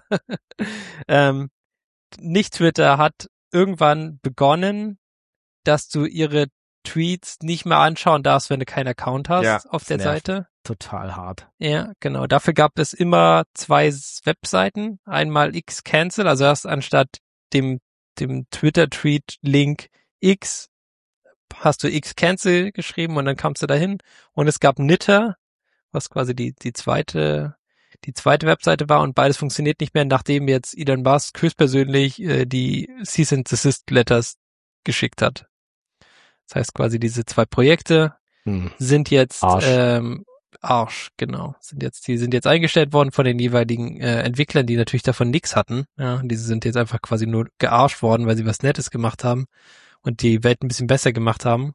Nicht Twitter hat irgendwann begonnen, dass du ihre Tweets nicht mehr anschauen darfst, wenn du keinen Account hast auf der Seite. Total hart. Ja, genau. Dafür gab es immer 2 Webseiten. Einmal X-Cancel, also erst anstatt dem Twitter-Tweet-Link X hast du X-Cancel geschrieben und dann kamst du dahin. Und es gab Nitter, was quasi die zweite Webseite war und beides funktioniert nicht mehr, nachdem jetzt Elon Musk höchstpersönlich die Cease and Desist Letters geschickt hat. Das heißt quasi diese 2 Projekte sind jetzt Arsch, genau. Die sind jetzt eingestellt worden von den jeweiligen Entwicklern, die natürlich davon nichts hatten. Ja, diese sind jetzt einfach quasi nur gearscht worden, weil sie was Nettes gemacht haben und die Welt ein bisschen besser gemacht haben.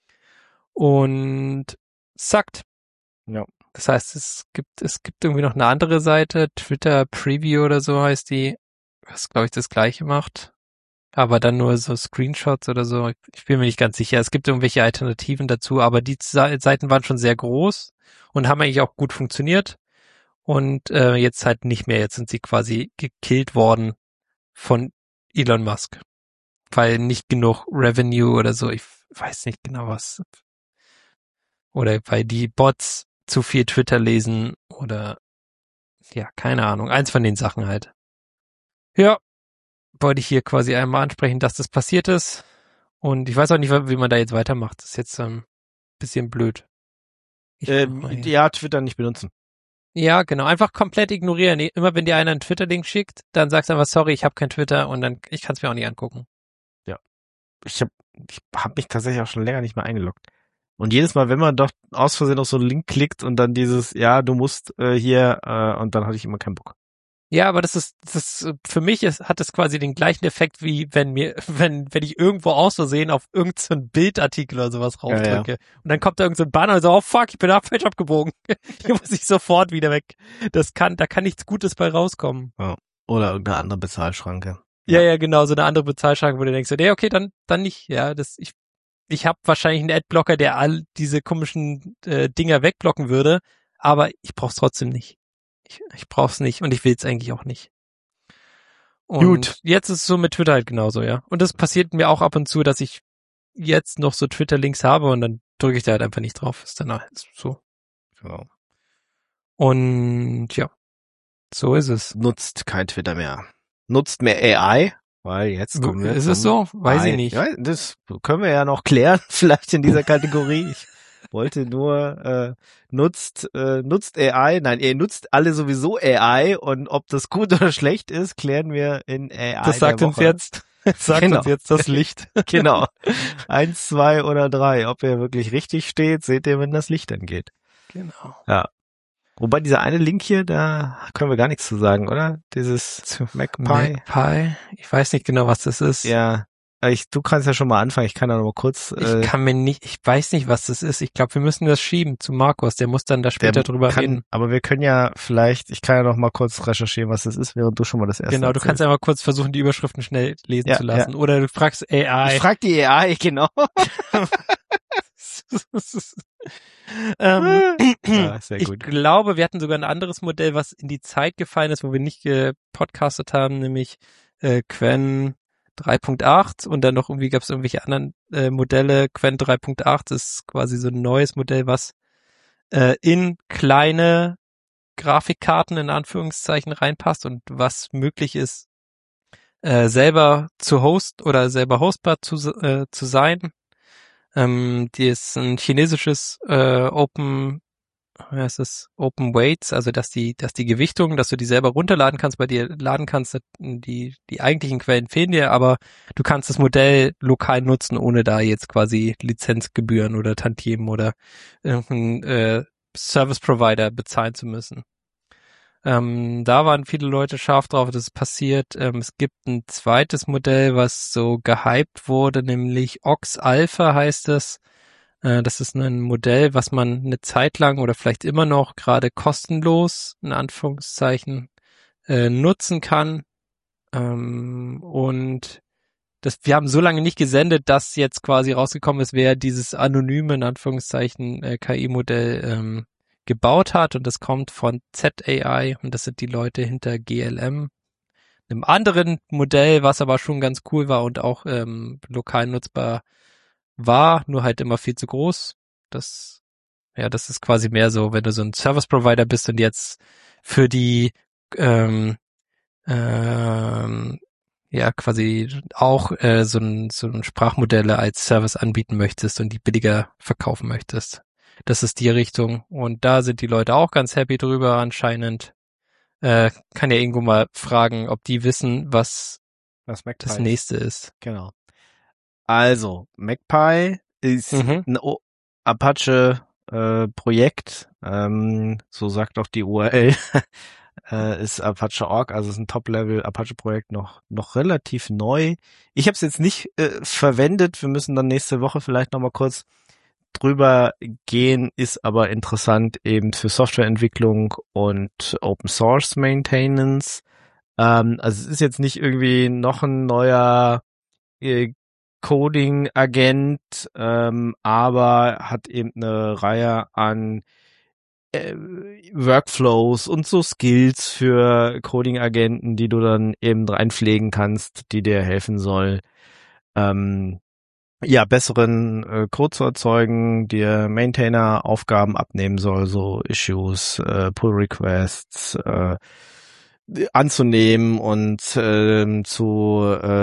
Und suckt. Ja. Das heißt, es gibt irgendwie noch eine andere Seite, Twitter Preview oder so heißt die, was glaube ich das gleiche macht. Aber dann nur so Screenshots oder so. Ich bin mir nicht ganz sicher. Es gibt irgendwelche Alternativen dazu, aber die Seiten waren schon sehr groß und haben eigentlich auch gut funktioniert. Und jetzt halt nicht mehr. Jetzt sind sie quasi gekillt worden von Elon Musk. Weil nicht genug Revenue oder so. Ich weiß nicht genau was. Oder weil die Bots zu viel Twitter lesen oder ja, keine Ahnung. Eins von den Sachen halt. Ja. Wollte ich hier quasi einmal ansprechen, dass das passiert ist. Und ich weiß auch nicht, wie man da jetzt weitermacht. Das ist jetzt ein bisschen blöd. Ja, Twitter nicht benutzen. Ja, genau. Einfach komplett ignorieren. Immer wenn dir einer einen Twitter-Link schickt, dann sagst du einfach, sorry, ich habe kein Twitter und dann, ich kann es mir auch nicht angucken. Ja. Ich hab mich tatsächlich auch schon länger nicht mehr eingeloggt. Und jedes Mal, wenn man doch aus Versehen auf so einen Link klickt und dann dieses, ja, du musst hier, und dann hatte ich immer keinen Bock. Ja, aber das für mich hat das quasi den gleichen Effekt, wie wenn ich irgendwo aus Versehen auf irgendeinen Bildartikel oder sowas raufdrücke. Ja. Und dann kommt da irgendein Banner und so, oh fuck, ich bin falsch abgebogen. Hier muss ich sofort wieder weg. Da kann nichts Gutes bei rauskommen. Ja. Oder irgendeine andere Bezahlschranke. Ja, genau, so eine andere Bezahlschranke, wo du denkst, nee, okay, dann nicht. Ja, ich habe wahrscheinlich einen Adblocker, der all diese komischen Dinger wegblocken würde, aber ich brauch's trotzdem nicht. Ich brauch's nicht und ich will's eigentlich auch nicht. Und gut. Jetzt ist es so mit Twitter halt genauso, ja. Und das passiert mir auch ab und zu, dass ich jetzt noch so Twitter-Links habe und dann drücke ich da halt einfach nicht drauf. Ist dann ist so. Genau. Und ja, so ist es. Nutzt kein Twitter mehr. Nutzt mehr AI, weil jetzt kommen wir. Ist es so? Weiß ich nicht. Ja, das können wir ja noch klären, vielleicht in dieser Kategorie. Ich wollte nur nutzt AI, nein, ihr nutzt alle sowieso AI und ob das gut oder schlecht ist, klären wir in AI. Das sagt uns jetzt das Licht. Genau. 1, 2 oder 3. Ob er wirklich richtig steht, seht ihr, wenn das Licht angeht. Genau. Ja. Wobei dieser eine Link hier, da können wir gar nichts zu sagen, oder? Dieses MacPie. Ich weiß nicht genau, was das ist. Ja. du kannst ja schon mal anfangen, ich kann ja noch mal kurz. Ich weiß nicht, was das ist. Ich glaube, wir müssen das schieben zu Markus, der muss dann da später drüber reden. Aber wir können ja ich kann ja noch mal kurz recherchieren, was das ist, während du schon mal das erste Genau, du kannst einmal kurz versuchen, die Überschriften schnell lesen zu lassen. Ja. Oder du fragst AI. Ich frag die AI, genau. Sehr gut. Ich glaube, wir hatten sogar ein anderes Modell, was in die Zeit gefallen ist, wo wir nicht gepodcastet haben, nämlich Qwen 3.8 und dann noch irgendwie gab es irgendwelche anderen Modelle. Qwen 3.8 ist quasi so ein neues Modell, was in kleine Grafikkarten in Anführungszeichen reinpasst und was möglich ist, selber zu hosten oder selber hostbar zu sein. Die ist ein chinesisches Open Weights, also dass die Gewichtung, dass du die selber runterladen kannst, bei dir laden kannst, die eigentlichen Quellen fehlen dir, aber du kannst das Modell lokal nutzen, ohne da jetzt quasi Lizenzgebühren oder Tantiemen oder irgendeinen Service Provider bezahlen zu müssen. Da waren viele Leute scharf drauf, dass es passiert. Es gibt ein zweites Modell, was so gehypt wurde, nämlich Ox Alpha heißt es. Das ist ein Modell, was man eine Zeit lang oder vielleicht immer noch gerade kostenlos, in Anführungszeichen, nutzen kann. Und wir haben so lange nicht gesendet, dass jetzt quasi rausgekommen ist, wer dieses anonyme, in Anführungszeichen, KI-Modell gebaut hat, und das kommt von ZAI und das sind die Leute hinter GLM, einem anderen Modell, was aber schon ganz cool war und auch lokal nutzbar war, nur halt immer viel zu groß. Das ist quasi mehr so, wenn du so ein Service Provider bist und jetzt für die quasi auch so ein Sprachmodelle als Service anbieten möchtest und die billiger verkaufen möchtest. Das ist die Richtung. Und da sind die Leute auch ganz happy drüber anscheinend. Kann ja irgendwo mal fragen, ob die wissen, was das nächste ist. Genau. Also, MacPy ist ein Apache Projekt, so sagt auch die URL, ist Apache.org, also ist ein Top-Level Apache-Projekt, noch relativ neu. Ich habe es jetzt nicht verwendet, wir müssen dann nächste Woche vielleicht nochmal kurz drüber gehen, ist aber interessant eben für Softwareentwicklung und Open Source Maintenance. Also es ist jetzt nicht irgendwie noch ein neuer Coding-Agent, aber hat eben eine Reihe an Workflows und so Skills für Coding-Agenten, die du dann eben reinpflegen kannst, die dir helfen soll, besseren Code zu erzeugen, dir Maintainer-Aufgaben abnehmen soll, so Issues, Pull-Requests anzunehmen und zu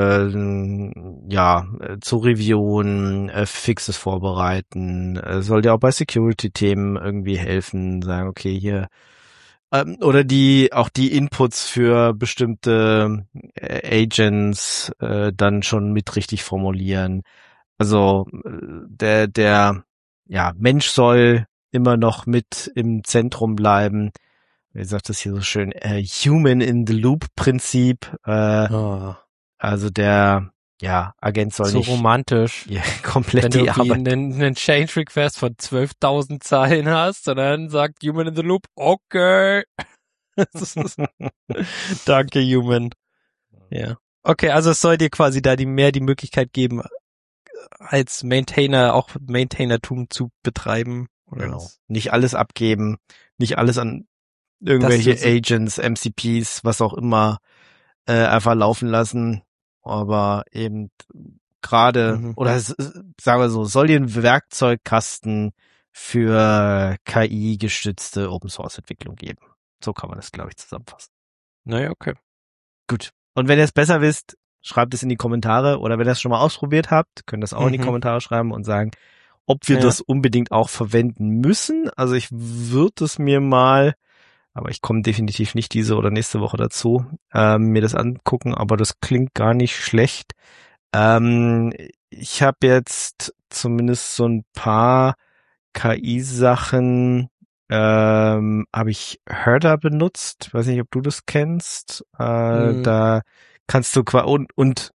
reviewen, Fixes vorbereiten, soll dir auch bei Security-Themen irgendwie helfen, sagen, okay, hier oder die Inputs für bestimmte Agents dann schon mit richtig formulieren. Also der Mensch soll immer noch mit im Zentrum bleiben. Wie sagt das hier so schön? Human in the Loop Prinzip. Also der Agent soll so nicht so romantisch. Ja, komplett wenn du die Arbeit. einen Change Request von 12.000 Zeilen hast und dann sagt Human in the Loop, okay. Danke, Human. Ja. Okay, also es soll dir quasi da die Möglichkeit geben, als Maintainer auch Maintainertum zu betreiben. Oder Genau. Nicht alles abgeben, nicht alles an irgendwelche Agents, MCPs, was auch immer, einfach laufen lassen. Aber eben gerade, oder sagen wir so, soll dir ein Werkzeugkasten für KI-gestützte Open-Source-Entwicklung geben. So kann man das, glaube ich, zusammenfassen. Naja, okay. Gut. Und wenn ihr es besser wisst, schreibt es in die Kommentare. Oder wenn ihr es schon mal ausprobiert habt, könnt ihr es auch in die Kommentare schreiben und sagen, ob wir das unbedingt auch verwenden müssen. Also ich würde es mir mal, aber ich komme definitiv nicht diese oder nächste Woche dazu, mir das angucken. Aber das klingt gar nicht schlecht. Ich habe jetzt zumindest so ein paar KI-Sachen, habe ich Herder benutzt. Ich weiß nicht, ob du das kennst. Da kannst du und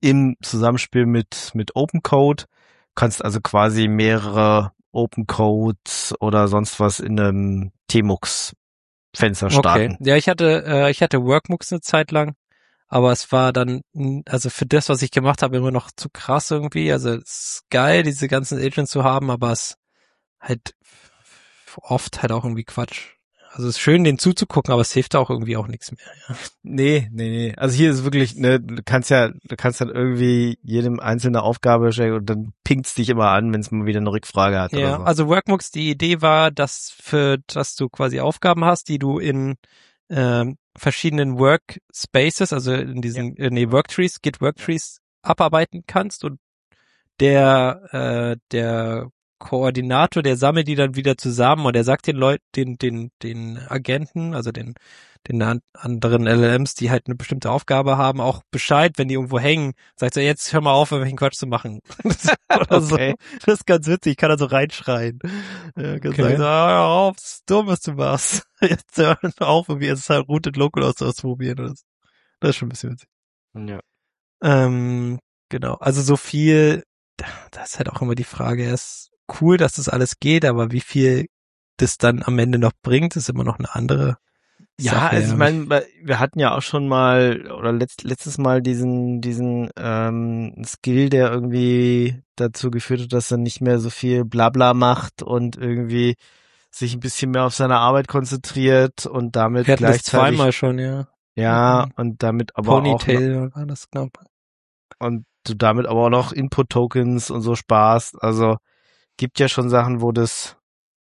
im Zusammenspiel mit Open Code. Kannst also quasi mehrere Open Codes oder sonst was in einem Tmux-Fenster starten. Okay. Ja, ich hatte Workmux eine Zeit lang, aber es war dann, also für das, was ich gemacht habe, immer noch zu krass irgendwie. Also es ist geil, diese ganzen Agents zu haben, aber es halt oft halt auch irgendwie Quatsch. Also es ist schön, denen zuzugucken, aber es hilft auch irgendwie auch nichts mehr. Ja. Nee. Also hier ist wirklich, ne, du kannst dann irgendwie jedem einzelne Aufgabe stellen und dann pingt's dich immer an, wenn es mal wieder eine Rückfrage hat. Ja, oder so. Also Workmux, die Idee war, dass du quasi Aufgaben hast, die du in verschiedenen Workspaces, also in diesen Worktrees, Git Worktrees abarbeiten kannst und der Koordinator, der sammelt die dann wieder zusammen und er sagt den Leuten, den Agenten, also den anderen LLMs, die halt eine bestimmte Aufgabe haben, auch Bescheid, wenn die irgendwo hängen. Sagt er, jetzt hör mal auf, irgendwelchen Quatsch zu machen. Oder so. Das ist ganz witzig, ich kann da so reinschreien. Ja, kann sagen, so, hör auf, das ist dumm, was du machst. Jetzt hör auf, irgendwie jetzt halt Rooted Local auszuprobieren. Oder so. Das ist schon ein bisschen witzig. Ja. Genau, also so viel, das ist halt auch immer die Frage, es ist cool, dass das alles geht, aber wie viel das dann am Ende noch bringt, ist immer noch eine andere Ja, Sache. also ich meine, wir hatten ja auch schon mal, oder letztes Mal diesen Skill, der irgendwie dazu geführt hat, dass er nicht mehr so viel Blabla macht und irgendwie sich ein bisschen mehr auf seine Arbeit konzentriert und damit wir hatten gleichzeitig... das zweimal schon, ja. Ja, und damit aber Ponytail war das, glaube ich. Und du damit aber auch noch Input-Tokens und so sparst. Also gibt ja schon Sachen, wo das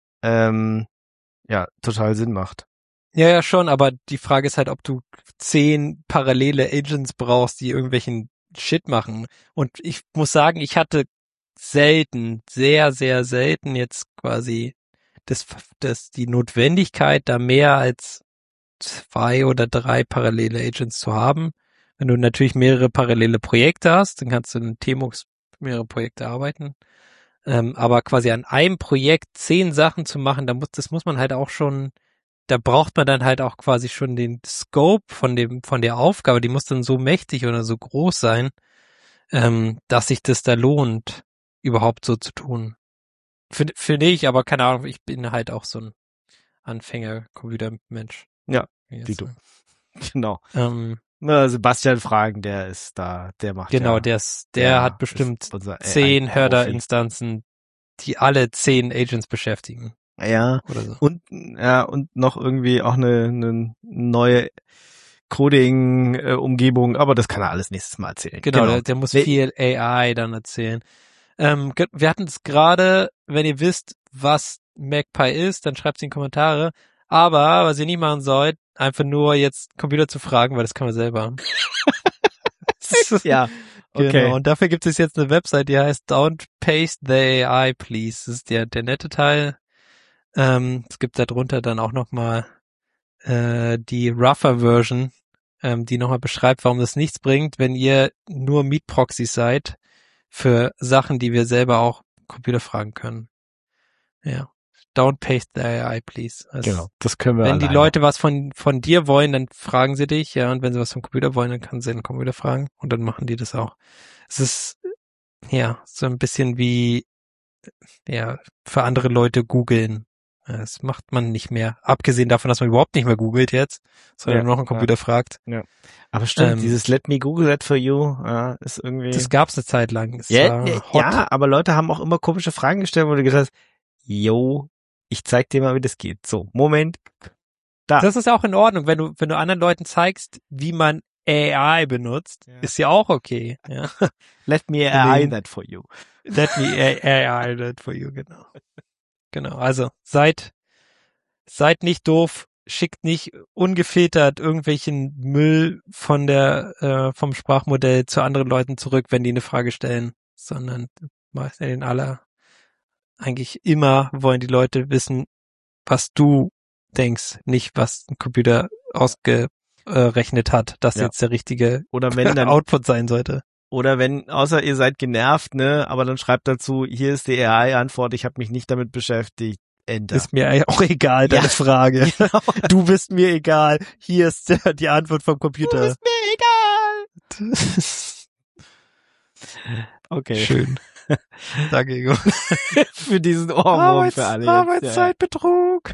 total Sinn macht. Ja, schon, aber die Frage ist halt, ob du 10 parallele Agents brauchst, die irgendwelchen Shit machen. Und ich muss sagen, ich hatte selten, sehr, sehr selten jetzt quasi die Notwendigkeit, da mehr als 2 oder 3 parallele Agents zu haben. Wenn du natürlich mehrere parallele Projekte hast, dann kannst du in Tmux mehrere Projekte arbeiten. Aber quasi an einem Projekt 10 Sachen zu machen, das muss man halt auch schon, da braucht man dann halt auch quasi schon den Scope von der Aufgabe, die muss dann so mächtig oder so groß sein, dass sich das da lohnt, überhaupt so zu tun. Finde ich, aber keine Ahnung, ich bin halt auch so ein Anfänger-Computermensch. Ja, wie du. Genau. Sebastian Fragen, der ist da, der macht genau, der hat bestimmt 10 Herder-Instanzen, die alle 10 Agents beschäftigen. Ja, oder so. Und noch irgendwie auch eine neue Coding-Umgebung, aber das kann er alles nächstes Mal erzählen. Genau. Der muss viel AI dann erzählen. Wir hatten es gerade, wenn ihr wisst, was MacPy ist, dann schreibt es in die Kommentare. Aber was ihr nicht machen sollt, einfach nur jetzt Computer zu fragen, weil das kann man selber. Ja, okay. Genau. Und dafür gibt es jetzt eine Website, die heißt Don't Paste the AI, please. Das ist der nette Teil. Es gibt da drunter dann auch nochmal die rougher Version, die nochmal beschreibt, warum das nichts bringt, wenn ihr nur Meet-Proxys seid für Sachen, die wir selber auch Computer fragen können. Ja. Don't paste the AI, please. Also, genau, das können wir wenn die Leute was von dir wollen, dann fragen sie dich, ja, und wenn sie was vom Computer wollen, dann können sie den Computer fragen und dann machen die das auch. Es ist, ja, so ein bisschen wie, ja, für andere Leute googeln. Das macht man nicht mehr. Abgesehen davon, dass man überhaupt nicht mehr googelt jetzt, sondern noch einen Computer fragt. Ja. Aber stimmt, dieses Let me Google that for you ist irgendwie... Das gab's eine Zeit lang. Ja, aber Leute haben auch immer komische Fragen gestellt, wo du gesagt hast, yo, ich zeig dir mal, wie das geht. So, Moment. Da. Das ist auch in Ordnung, wenn du anderen Leuten zeigst, wie man AI benutzt, ist ja auch okay. Ja. Let me AI that for you. Let me AI that for you, genau. Genau, also seid nicht doof, schickt nicht ungefiltert irgendwelchen Müll vom Sprachmodell zu anderen Leuten zurück, wenn die eine Frage stellen, sondern eigentlich immer wollen die Leute wissen, was du denkst, nicht was ein Computer ausgerechnet hat, dass jetzt der richtige Output sein sollte. Oder außer ihr seid genervt, ne, aber dann schreibt dazu, hier ist die AI-Antwort, ich habe mich nicht damit beschäftigt. Enter. Ist mir auch egal, deine Frage. Genau. Du bist mir egal. Hier ist die Antwort vom Computer. Du bist mir egal. Okay. Schön. Danke, Ingo. Für diesen Ohrwurm für alle. Arbeitszeitbetrug.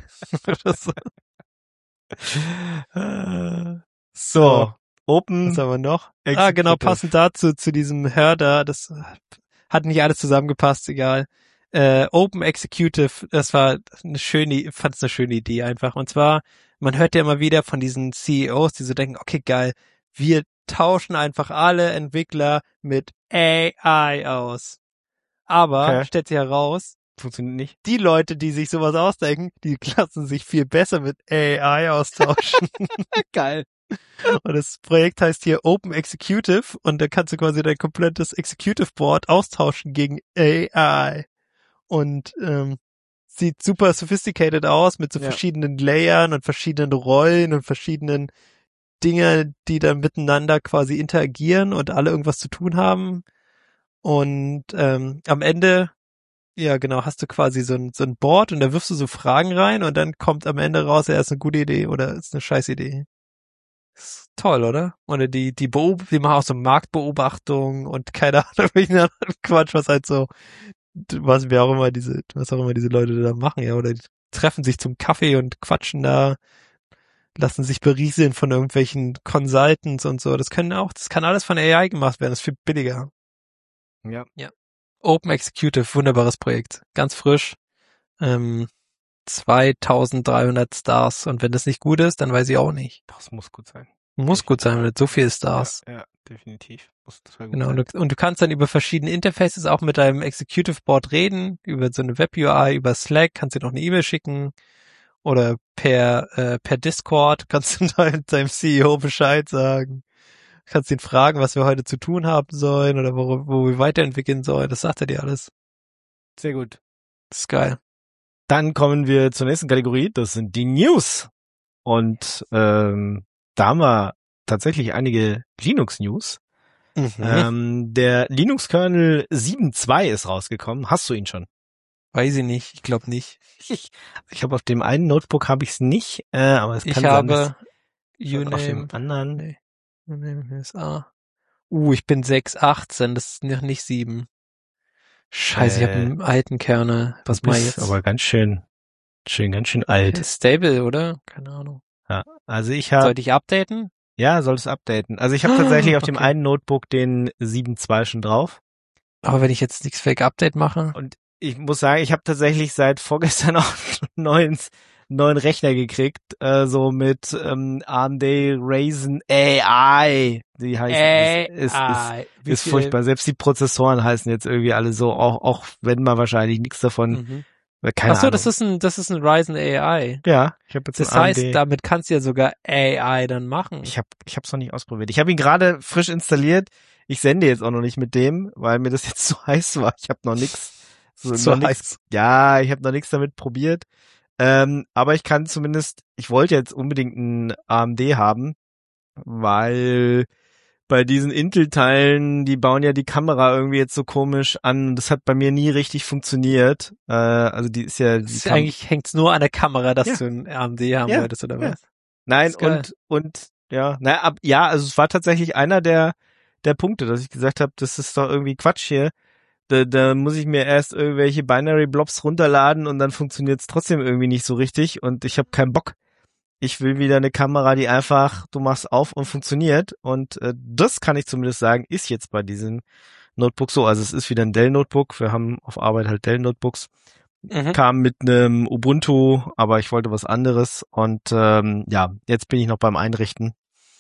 So. Open. Was haben wir noch? Executive. Genau, passend dazu, zu diesem Hörder, das hat nicht alles zusammengepasst, egal. Open Executive, das war fand's eine schöne Idee einfach. Und zwar, man hört ja immer wieder von diesen CEOs, die so denken, okay, geil, wir tauschen einfach alle Entwickler mit AI aus. Aber, stellt sich heraus, funktioniert nicht. Die Leute, die sich sowas ausdenken, die lassen sich viel besser mit AI austauschen. Geil. Und das Projekt heißt hier Open Executive und da kannst du quasi dein komplettes Executive Board austauschen gegen AI. Und sieht super sophisticated aus mit so verschiedenen Layern und verschiedenen Rollen und verschiedenen Dinge, die dann miteinander quasi interagieren und alle irgendwas zu tun haben. Und am Ende, ja genau, hast du quasi so ein Board und da wirfst du so Fragen rein und dann kommt am Ende raus, ist eine gute Idee oder ist eine scheiß Idee. Ist toll, oder? Oder die machen auch so Marktbeobachtung und keine Ahnung, welchen anderen Quatsch, was halt so, was auch immer diese Leute da machen, ja, oder die treffen sich zum Kaffee und quatschen da, lassen sich berieseln von irgendwelchen Consultants und so. Das kann alles von AI gemacht werden, das ist viel billiger. Ja. Open Executive, wunderbares Projekt. Ganz frisch. 2300 Stars. Und wenn das nicht gut ist, dann weiß ich auch nicht. Das muss gut sein. Muss gut sein, mit so viel Stars. Ja, definitiv. Muss total gut genau, sein. und du kannst dann über verschiedene Interfaces auch mit deinem Executive Board reden, über so eine Web-UI, über Slack, kannst dir noch eine E-Mail schicken oder per Discord kannst du deinem CEO Bescheid sagen. Kannst ihn fragen, was wir heute zu tun haben sollen oder wo wir weiterentwickeln sollen. Das sagt er dir alles. Sehr gut. Das ist geil. Dann kommen wir zur nächsten Kategorie. Das sind die News. Und da haben wir tatsächlich einige Linux-News. Der Linux-Kernel 7.2 ist rausgekommen. Hast du ihn schon? Weiß ich nicht. Ich glaube nicht. Ich habe auf dem einen Notebook habe ich es nicht, aber es kann sein, ich habe auf Uname dem anderen. Nee. USA. Ich bin 6.18, das ist noch nicht 7. Scheiße, ich habe einen alten Kernel. Was mach ich jetzt? Aber ganz schön alt. Stable, oder? Keine Ahnung. Ja, also ich habe. Sollte ich updaten? Ja, solltest updaten. Also ich habe tatsächlich auf dem einen Notebook den 7.2 schon drauf. Aber wenn ich jetzt nichts Fake Update mache? Und ich muss sagen, ich habe tatsächlich seit vorgestern auch einen neuen Rechner gekriegt, so mit AMD Ryzen AI. Die heißt ist furchtbar. Selbst die Prozessoren heißen jetzt irgendwie alle so, auch wenn man wahrscheinlich nichts davon. Keine Ahnung. Das ist ein Ryzen AI. Ja, ich habe jetzt das heißt, damit kannst du ja sogar AI dann machen. Ich hab's noch nicht ausprobiert. Ich habe ihn gerade frisch installiert. Ich sende jetzt auch noch nicht mit dem, weil mir das jetzt zu heiß war. Ich habe noch nichts. Ja, ich habe noch nichts damit probiert. Aber ich kann zumindest, ich wollte jetzt unbedingt einen AMD haben, weil bei diesen Intel-Teilen, die bauen ja die Kamera irgendwie jetzt so komisch an. Das hat bei mir nie richtig funktioniert. Also die ist ja... eigentlich hängt's nur an der Kamera, dass du einen AMD haben wolltest, oder was? Nein, also es war tatsächlich einer der Punkte, dass ich gesagt habe, das ist doch irgendwie Quatsch hier. Da muss ich mir erst irgendwelche Binary-Blobs runterladen und dann funktioniert's trotzdem irgendwie nicht so richtig und ich habe keinen Bock. Ich will wieder eine Kamera, die einfach, du machst auf und funktioniert und das kann ich zumindest sagen, ist jetzt bei diesem Notebook so. Also es ist wieder ein Dell-Notebook, wir haben auf Arbeit halt Dell-Notebooks. Kam mit einem Ubuntu, aber ich wollte was anderes und jetzt bin ich noch beim Einrichten.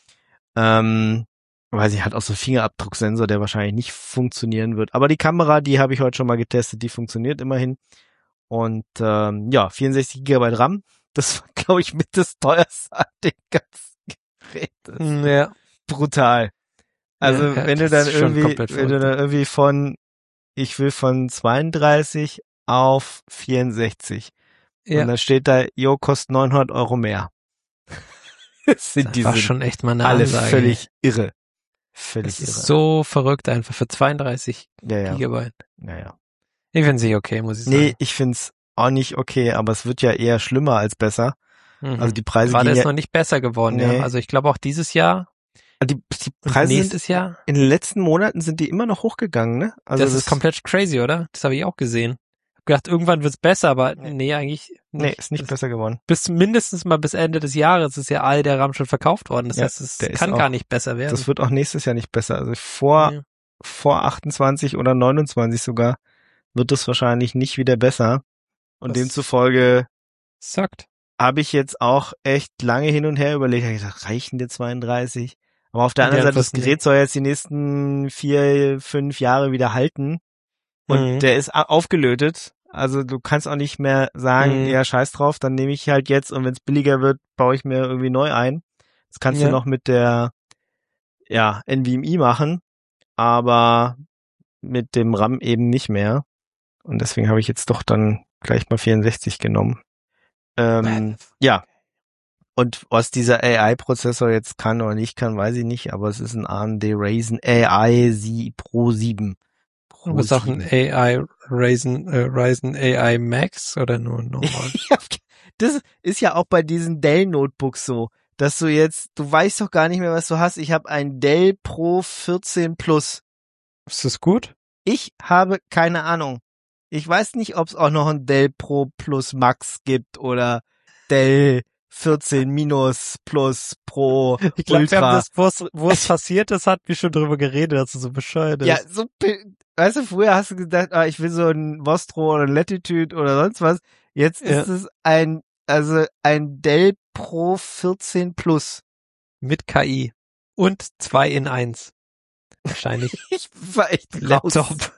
Weiß ich, hat auch so einen Fingerabdrucksensor, der wahrscheinlich nicht funktionieren wird. Aber die Kamera, die habe ich heute schon mal getestet, die funktioniert immerhin. Und 64 GB RAM, das war, glaube ich, mit das teuerste an den ganzen Gerät. Ja. Brutal. Also wenn du dann irgendwie ich will von 32 auf 64. Ja. Und dann steht da, kostet 900 € mehr. Das war schon echt mal eine alle Ansage. Völlig irre. Das ist so verrückt einfach für 32 Gigabyte. Ja. Ich finde es nicht okay, muss ich sagen. Nee, ich finde es auch nicht okay, aber es wird ja eher schlimmer als besser. Also die Preise gerade ist noch nicht besser geworden, nee. ja. Also ich glaube auch dieses Jahr Die Preise nächstes Jahr? In den letzten Monaten sind die immer noch hochgegangen, ne? Also das ist komplett crazy, oder? Das habe ich auch gesehen. Ich gedacht, irgendwann wird's besser, aber nee, eigentlich nicht. Nee, ist nicht besser geworden. Mindestens bis Ende des Jahres ist ja all der RAM schon verkauft worden. Das heißt, es kann gar nicht besser werden. Das wird auch nächstes Jahr nicht besser. Also vor 28 oder 29 sogar wird es wahrscheinlich nicht wieder besser. Und demzufolge habe ich jetzt auch echt lange hin und her überlegt. Ich gesagt, reichen dir 32? Aber auf der anderen Seite, das Gerät soll jetzt die nächsten 4-5 Jahre wieder halten. Und der ist aufgelötet. Also du kannst auch nicht mehr sagen, ja, scheiß drauf, dann nehme ich halt jetzt und wenn es billiger wird, baue ich mir irgendwie neu ein. Das kannst du noch mit der NVMe machen, aber mit dem RAM eben nicht mehr. Und deswegen habe ich jetzt doch dann gleich mal 64 genommen. Ja. Und was dieser AI-Prozessor jetzt kann oder nicht kann, weiß ich nicht, aber es ist ein AMD Ryzen AI Pro 7. Du bist auch ein Ryzen AI Max oder nur normal? Das ist ja auch bei diesen Dell Notebooks so, dass du weißt doch gar nicht mehr, was du hast. Ich habe ein Dell Pro 14 Plus. Ist das gut? Ich habe keine Ahnung. Ich weiß nicht, ob es auch noch ein Dell Pro Plus Max gibt oder Dell 14 Minus Plus Pro Ultra. Ich glaube, wir haben das, wo es passiert ist, hatten wir schon drüber geredet, dass du so bescheuert ist. Ja, so, weißt du, früher hast du gedacht, ich will so ein Vostro oder ein Latitude oder sonst was. Jetzt ist es ein Dell Pro 14 Plus. Mit KI. Und 2 in 1. Wahrscheinlich. Ich war echt Laptop.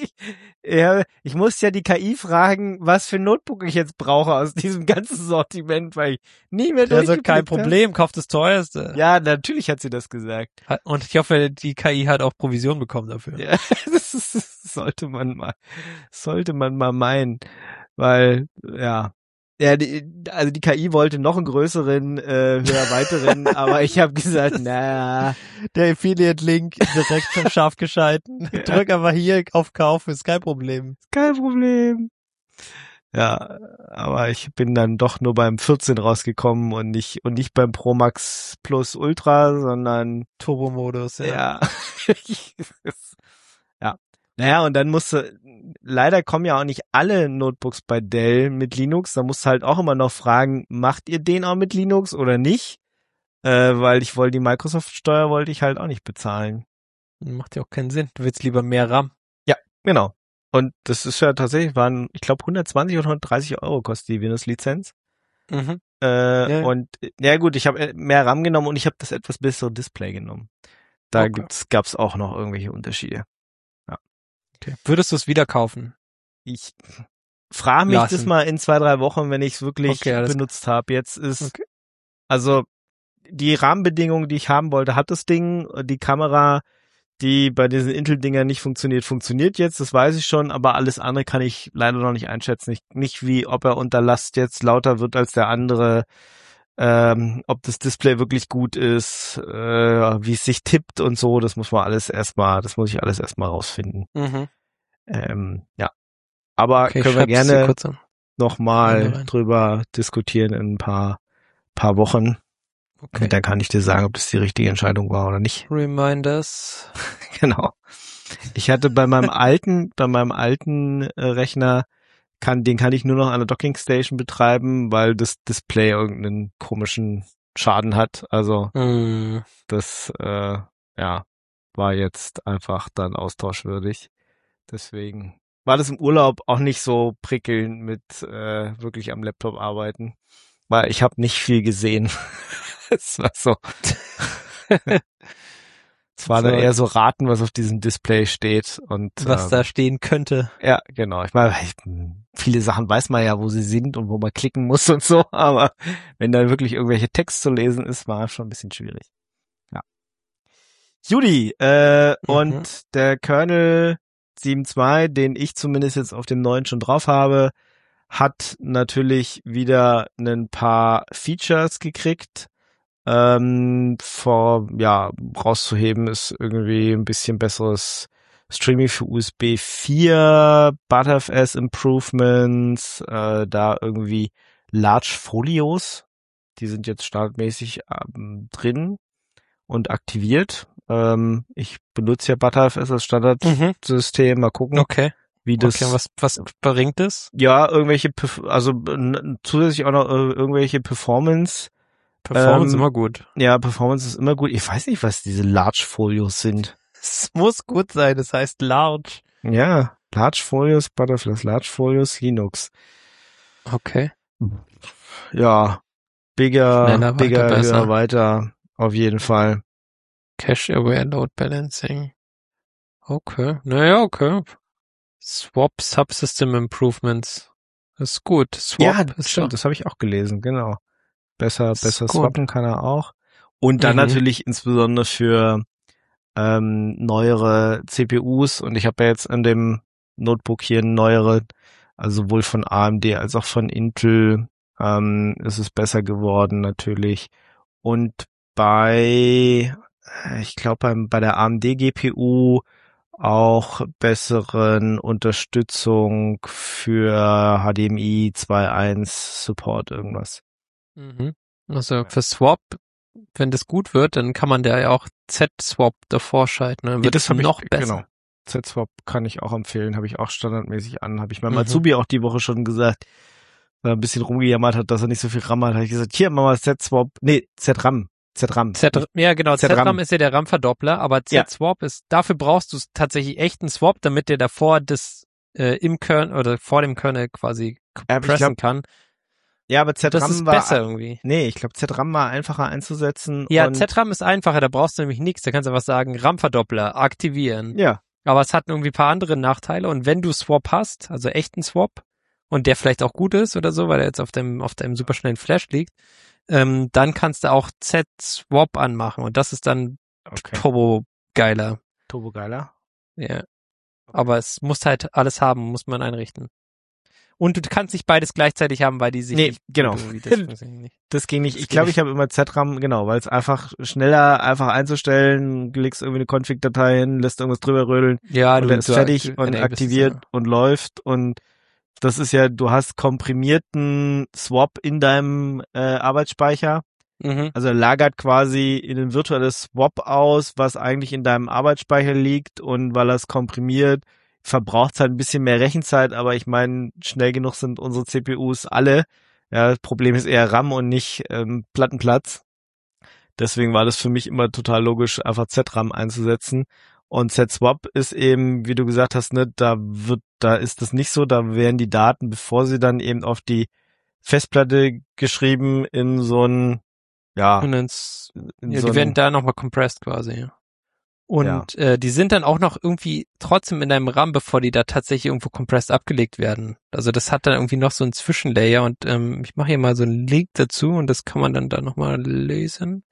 Ich muss ja die KI fragen, was für ein Notebook ich jetzt brauche aus diesem ganzen Sortiment, weil ich nicht mehr durchgeblickt habe. Kein Problem, kauft das teuerste. Ja, natürlich hat sie das gesagt. Und ich hoffe, die KI hat auch Provision bekommen dafür. Ja, das sollte man mal meinen, weil, die KI wollte noch einen größeren, höher weiteren, aber ich habe gesagt, der Affiliate-Link direkt scharf geschalten. Ja. Drück aber hier auf Kauf, ist kein Problem. Kein Problem. Ja, aber ich bin dann doch nur beim 14 rausgekommen und nicht beim Pro Max Plus Ultra, sondern Turbo-Modus, ja. Ja. Naja, und dann leider kommen ja auch nicht alle Notebooks bei Dell mit Linux, da musst du halt auch immer noch fragen, macht ihr den auch mit Linux oder nicht? Weil die Microsoft-Steuer wollte ich halt auch nicht bezahlen. Macht ja auch keinen Sinn, du willst lieber mehr RAM. Ja, genau. Und das ist ja tatsächlich, ich glaube 120 oder 130 Euro kostet die Windows-Lizenz. Mhm. Und ja gut, ich habe mehr RAM genommen und ich habe das etwas bessere Display genommen. Da gab's auch noch irgendwelche Unterschiede. Okay. Würdest du es wieder kaufen? Ich frage mich das mal in 2-3 Wochen, wenn ich es wirklich benutzt habe. Jetzt ist, also die Rahmenbedingungen, die ich haben wollte, hat das Ding. Die Kamera, die bei diesen Intel-Dingern nicht funktioniert jetzt, das weiß ich schon, aber alles andere kann ich leider noch nicht einschätzen. Nicht wie, ob er unter Last jetzt lauter wird als der andere, ob das Display wirklich gut ist, wie es sich tippt und so, das muss ich alles erstmal rausfinden. Mhm. Ja. Aber können wir gerne nochmal mal drüber diskutieren in ein paar Wochen. Okay. Und dann kann ich dir sagen, ob das die richtige Entscheidung war oder nicht. Reminders. Genau. Ich hatte bei meinem alten Rechner den kann ich nur noch an der Dockingstation betreiben, weil das Display irgendeinen komischen Schaden hat. Also das war jetzt einfach dann austauschwürdig. Deswegen war das im Urlaub auch nicht so prickelnd mit wirklich am Laptop arbeiten, weil ich habe nicht viel gesehen. Es war so. Es war dann eher so raten, was auf diesem Display steht und was da stehen könnte. Ja, genau. Ich meine, viele Sachen weiß man ja, wo sie sind und wo man klicken muss und so, aber wenn da wirklich irgendwelche Text zu lesen ist, war schon ein bisschen schwierig. Ja. Judy, und der Kernel 7.2, den ich zumindest jetzt auf dem neuen schon drauf habe, hat natürlich wieder ein paar Features gekriegt. Rauszuheben ist irgendwie ein bisschen besseres Streaming für USB 4, ButterFS Improvements, da irgendwie Large Folios, die sind jetzt standardmäßig drin und aktiviert. Ich benutze ja ButterFS als Standardsystem. Mal gucken, wie das. Okay, was bringt es? Ja, irgendwelche, zusätzlich auch noch irgendwelche Performance. Performance immer gut. Ja, Performance ist immer gut. Ich weiß nicht, was diese Large Folios sind. Es muss gut sein, das heißt Large. Ja, Large Folios, Butterflies, Large Folios, Linux. Okay. Ja, bigger, Schneller, höher, weiter, auf jeden Fall. Cache-Aware Load Balancing. Okay, naja, okay. Swap Subsystem Improvements. Das ist gut. Swap ja, ist stimmt, das habe ich auch gelesen, genau. Besser swappen kann er auch. Und dann natürlich insbesondere für neuere CPUs. Und ich habe ja jetzt an dem Notebook hier neuere, also sowohl von AMD als auch von Intel, ist es besser geworden natürlich. Und ich glaube bei der AMD GPU auch besseren Unterstützung für HDMI 2.1 Support irgendwas. Also für Swap, wenn das gut wird, dann kann man da ja auch Z-Swap davor schalten. Dann wird es noch besser. Genau. Z-Swap kann ich auch empfehlen, habe ich auch standardmäßig an. Habe ich meinem Azubi auch die Woche schon gesagt, weil er ein bisschen rumgejammert hat, dass er nicht so viel RAM hat. Habe ich gesagt, hier, mach mal Z-Swap. Nee, Z-RAM. Ja, genau. Z-RAM ist ja der RAM-Verdoppler, aber Z-Swap ist, dafür brauchst du tatsächlich echt einen Swap, damit der davor das im Kernel oder vor dem Kernel quasi pressen kann. Ja, aber Z-RAM das ist besser irgendwie. Nee, ich glaube, Z-RAM war einfacher einzusetzen. Ja, Z-RAM ist einfacher, da brauchst du nämlich nichts. Da kannst du einfach sagen, RAM-Verdoppler aktivieren. Ja. Aber es hat irgendwie ein paar andere Nachteile. Und wenn du Swap hast, also echten Swap, und der vielleicht auch gut ist oder so, weil er jetzt auf deinem superschnellen Flash liegt, dann kannst du auch Z-Swap anmachen. Und das ist dann Turbo geiler. Ja. Okay. Aber es muss halt alles haben, muss man einrichten. Und du kannst nicht beides gleichzeitig haben, weil die sich nicht genau. Das ging nicht. Ich glaube, ich habe immer Z-RAM, genau, weil es einfach schneller, einfach einzustellen, legst irgendwie eine Config-Datei hin, lässt irgendwas drüber rödeln und dann ist fertig und aktiviert und läuft. Und das ist ja, du hast komprimierten Swap in deinem Arbeitsspeicher. Also er lagert quasi in ein virtuelles Swap aus, was eigentlich in deinem Arbeitsspeicher liegt, und weil er es komprimiert, verbraucht halt ein bisschen mehr Rechenzeit, aber ich meine, schnell genug sind unsere CPUs alle. Ja, das Problem ist eher RAM und nicht Plattenplatz. Deswegen war das für mich immer total logisch, einfach Z-RAM einzusetzen. Und Z-Swap ist eben, wie du gesagt hast, ne, da ist das nicht so, da werden die Daten, bevor sie dann eben auf die Festplatte geschrieben, in so ein, die werden da nochmal compressed quasi, ja. Und die sind dann auch noch irgendwie trotzdem in deinem RAM, bevor die da tatsächlich irgendwo compressed abgelegt werden. Also das hat dann irgendwie noch so einen Zwischenlayer, und ich mache hier mal so einen Link dazu und das kann man dann da nochmal lesen.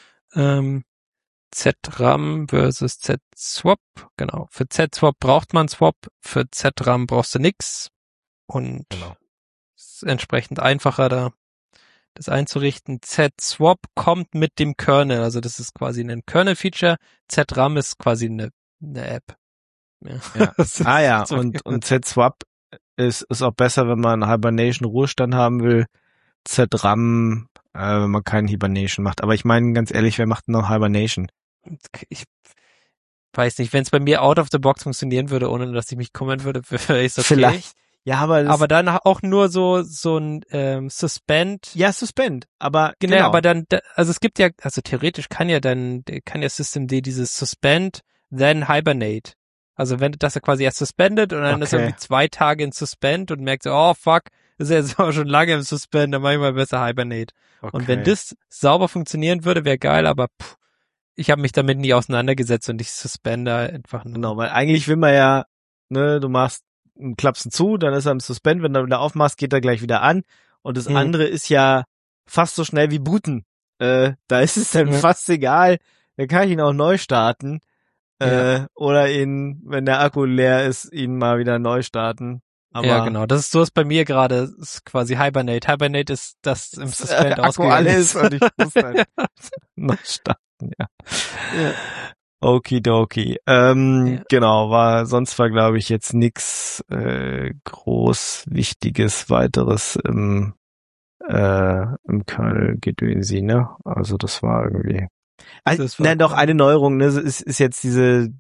Z-RAM versus Z-Swap. Genau. Für Z-Swap braucht man Swap, für Z-RAM brauchst du nix. Und ist entsprechend einfacher da das einzurichten. Z-Swap kommt mit dem Kernel, also das ist quasi ein Kernel-Feature. Z-RAM ist quasi eine App. Ja. Und Z-Swap ist auch besser, wenn man Hibernation-Ruhestand haben will. Z-RAM, wenn man keinen Hibernation macht. Aber ich meine, ganz ehrlich, wer macht denn noch Hibernation? Ich weiß nicht, wenn es bei mir out of the box funktionieren würde, ohne dass ich mich kümmern würde, wäre es okay. Vielleicht. Ja, aber dann auch nur so ein Suspend. Ja, Suspend, aber genau. Aber dann, also es gibt ja, also theoretisch kann ja Systemd dieses Suspend, then Hibernate. Also wenn das ja quasi erst suspendet und dann ist irgendwie 2 Tage in Suspend und merkt so, oh fuck, ist ja jetzt auch schon lange im Suspend, dann mach ich mal besser Hibernate. Okay. Und wenn das sauber funktionieren würde, wäre geil, aber ich habe mich damit nie auseinandergesetzt und ich suspende einfach nur. Genau, weil eigentlich will man ja, ne, du klappst ihn zu, dann ist er im Suspend, wenn du wieder aufmachst, geht er gleich wieder an. Und das andere ist ja fast so schnell wie booten. Da ist es dann fast egal, dann kann ich ihn auch neu starten. Oder wenn der Akku leer ist, ihn mal wieder neu starten. Aber ja, genau. Das ist bei mir gerade, ist quasi Hibernate. Hibernate ist das im Suspend ausgegangen ist. Und ich muss dann neu starten, ja. Okidoki. Genau, sonst war, glaube ich, jetzt nix groß Wichtiges weiteres im Kernel-Gedönsi, ne? Also das war irgendwie Doch, eine Neuerung, ne, ist jetzt diese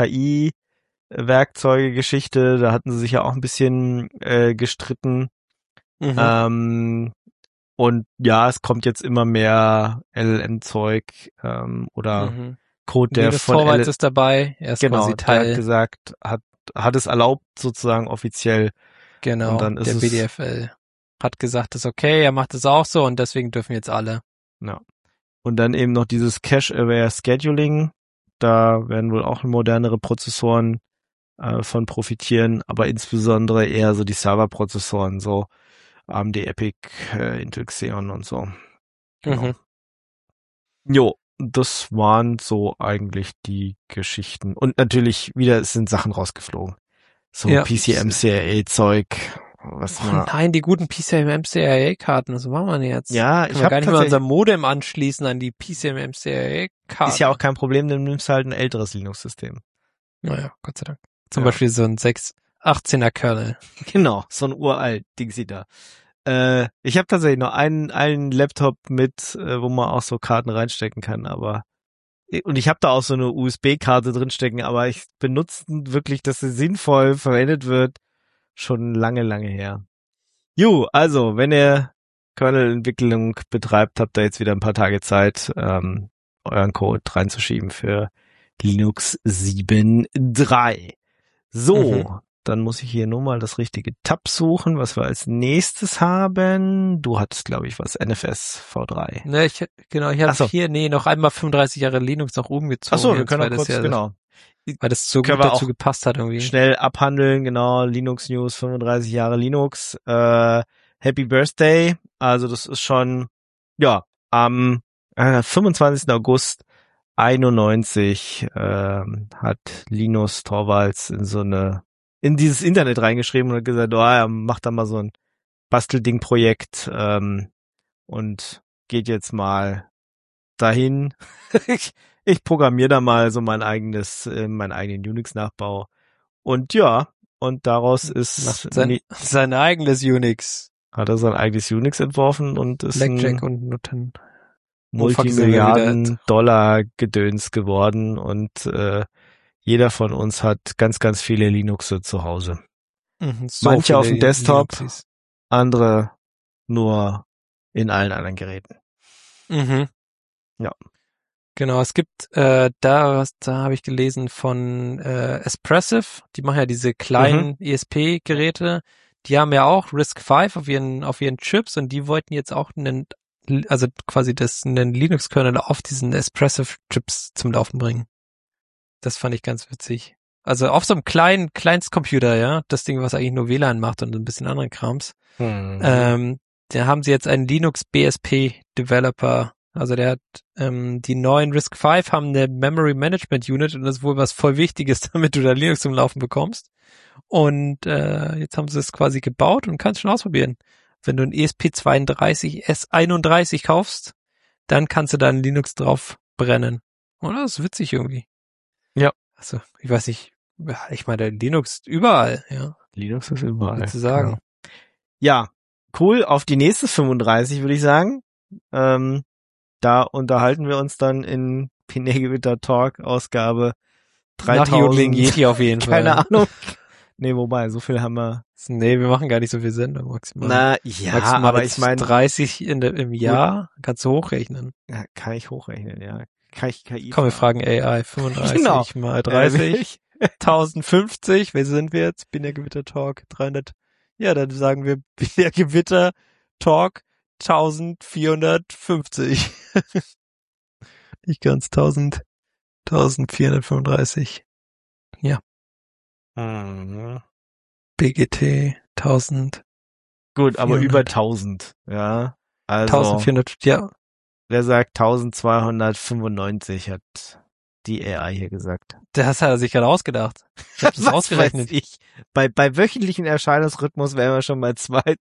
KI-Werkzeuge-Geschichte, da hatten sie sich ja auch ein bisschen gestritten. Und ja, es kommt jetzt immer mehr LLM-Zeug oder Code, der Linus von Torvalds ist dabei, er ist quasi Teil. Der hat gesagt, hat es erlaubt sozusagen offiziell. Genau, und dann ist der BDFL hat gesagt, das ist okay, er macht es auch so und deswegen dürfen jetzt alle. Ja. Und dann eben noch dieses Cache-Aware Scheduling, da werden wohl auch modernere Prozessoren von profitieren, aber insbesondere eher so die Serverprozessoren, so AMD Epic, Intel Xeon und so. Genau. Jo, das waren so eigentlich die Geschichten. Und natürlich wieder sind Sachen rausgeflogen. So PCM-CIA-Zeug. Nein, die guten PCM-CIA-Karten, was machen wir denn jetzt? Ja, ich habe gar nicht mehr unser Modem anschließen an die PCM-CIA-Karten. Ist ja auch kein Problem, dann nimmst du halt ein älteres Linux-System. Naja, Gott sei Dank. Zum Beispiel so ein 618er Kernel. Genau, so ein uralt Dingsy da. Ich habe tatsächlich noch einen Laptop mit, wo man auch so Karten reinstecken kann, und ich habe da auch so eine USB-Karte drinstecken, aber ich benutze wirklich, dass sie sinnvoll verwendet wird, schon lange, lange her. Also, wenn ihr Kernel-Entwicklung betreibt, habt ihr jetzt wieder ein paar Tage Zeit, euren Code reinzuschieben für Linux 7.3. So, dann muss ich hier nur mal das richtige Tab suchen, was wir als nächstes haben. Du hattest, glaube ich, was, NFS V3. Ne, ich habe hier, noch einmal 35 Jahre Linux nach oben gezogen. Achso, wir können auch kurz, weil das so gut dazu gepasst hat irgendwie. Schnell abhandeln, genau, Linux News, 35 Jahre Linux, Happy Birthday, also das ist schon, am 25. August 91 hat Linus Torvalds in dieses Internet reingeschrieben und hat gesagt, macht da mal so ein Bastelding-Projekt und geht jetzt mal dahin. Ich programmiere da mal so meinen eigenen Unix-Nachbau. Und und daraus ist sein eigenes Unix. Hat er sein eigenes Unix entworfen und ist Blackjack und Nutten. Multimilliarden-Dollar-Gedöns geworden und jeder von uns hat ganz, ganz viele Linuxe zu Hause. So manche auf dem Desktop, Linuxes. Andere nur in allen anderen Geräten. Ja. Genau, es gibt da habe ich gelesen von Espressif, die machen ja diese kleinen ESP-Geräte, die haben ja auch RISC-V auf ihren Chips und die wollten jetzt auch einen Linux-Kernel auf diesen Espressif-Chips zum Laufen bringen. Das fand ich ganz witzig. Also auf so einem kleinen Kleinstcomputer, ja, das Ding, was eigentlich nur WLAN macht und ein bisschen anderen Krams. Da haben sie jetzt einen Linux BSP-Developer. Also der hat die neuen RISC-V haben eine Memory Management Unit und das ist wohl was voll Wichtiges, damit du da Linux zum Laufen bekommst. Und jetzt haben sie es quasi gebaut und kannst schon ausprobieren. Wenn du ein ESP32 S31 kaufst, dann kannst du da ein Linux drauf brennen. Und das ist witzig irgendwie. Ja. Also, ich weiß nicht, ich meine, Linux überall, ja. Linux ist überall. Zu sagen. Genau. Ja, cool. Auf die nächste 35 würde ich sagen. Da unterhalten wir uns dann in Pinnegewitter Talk Ausgabe 3000. Nach Jodling Yeti auf jeden Fall. Keine Ahnung. Nee, wobei, so viel haben wir. Nee, wir machen gar nicht so viel Sendung maximal. Maximal aber ich meine 30 im Jahr kannst du hochrechnen. Ja, kann ich hochrechnen, ja. Kann ich KI Komm, wir fragen AI 35 mal 30. 1050, wer sind wir jetzt? Binärgewitter Talk 300. Ja, dann sagen wir Binärgewitter Talk 1450. Nicht ganz 1435. Ja. BGT 1000. Gut, aber über 1000, ja. Also 1400, ja. Wer sagt 1295 hat die AI hier gesagt. Das hat er sich gerade ausgedacht. Ich habe das ausgerechnet. Bei wöchentlichen Erscheinungsrhythmus wären wir schon bei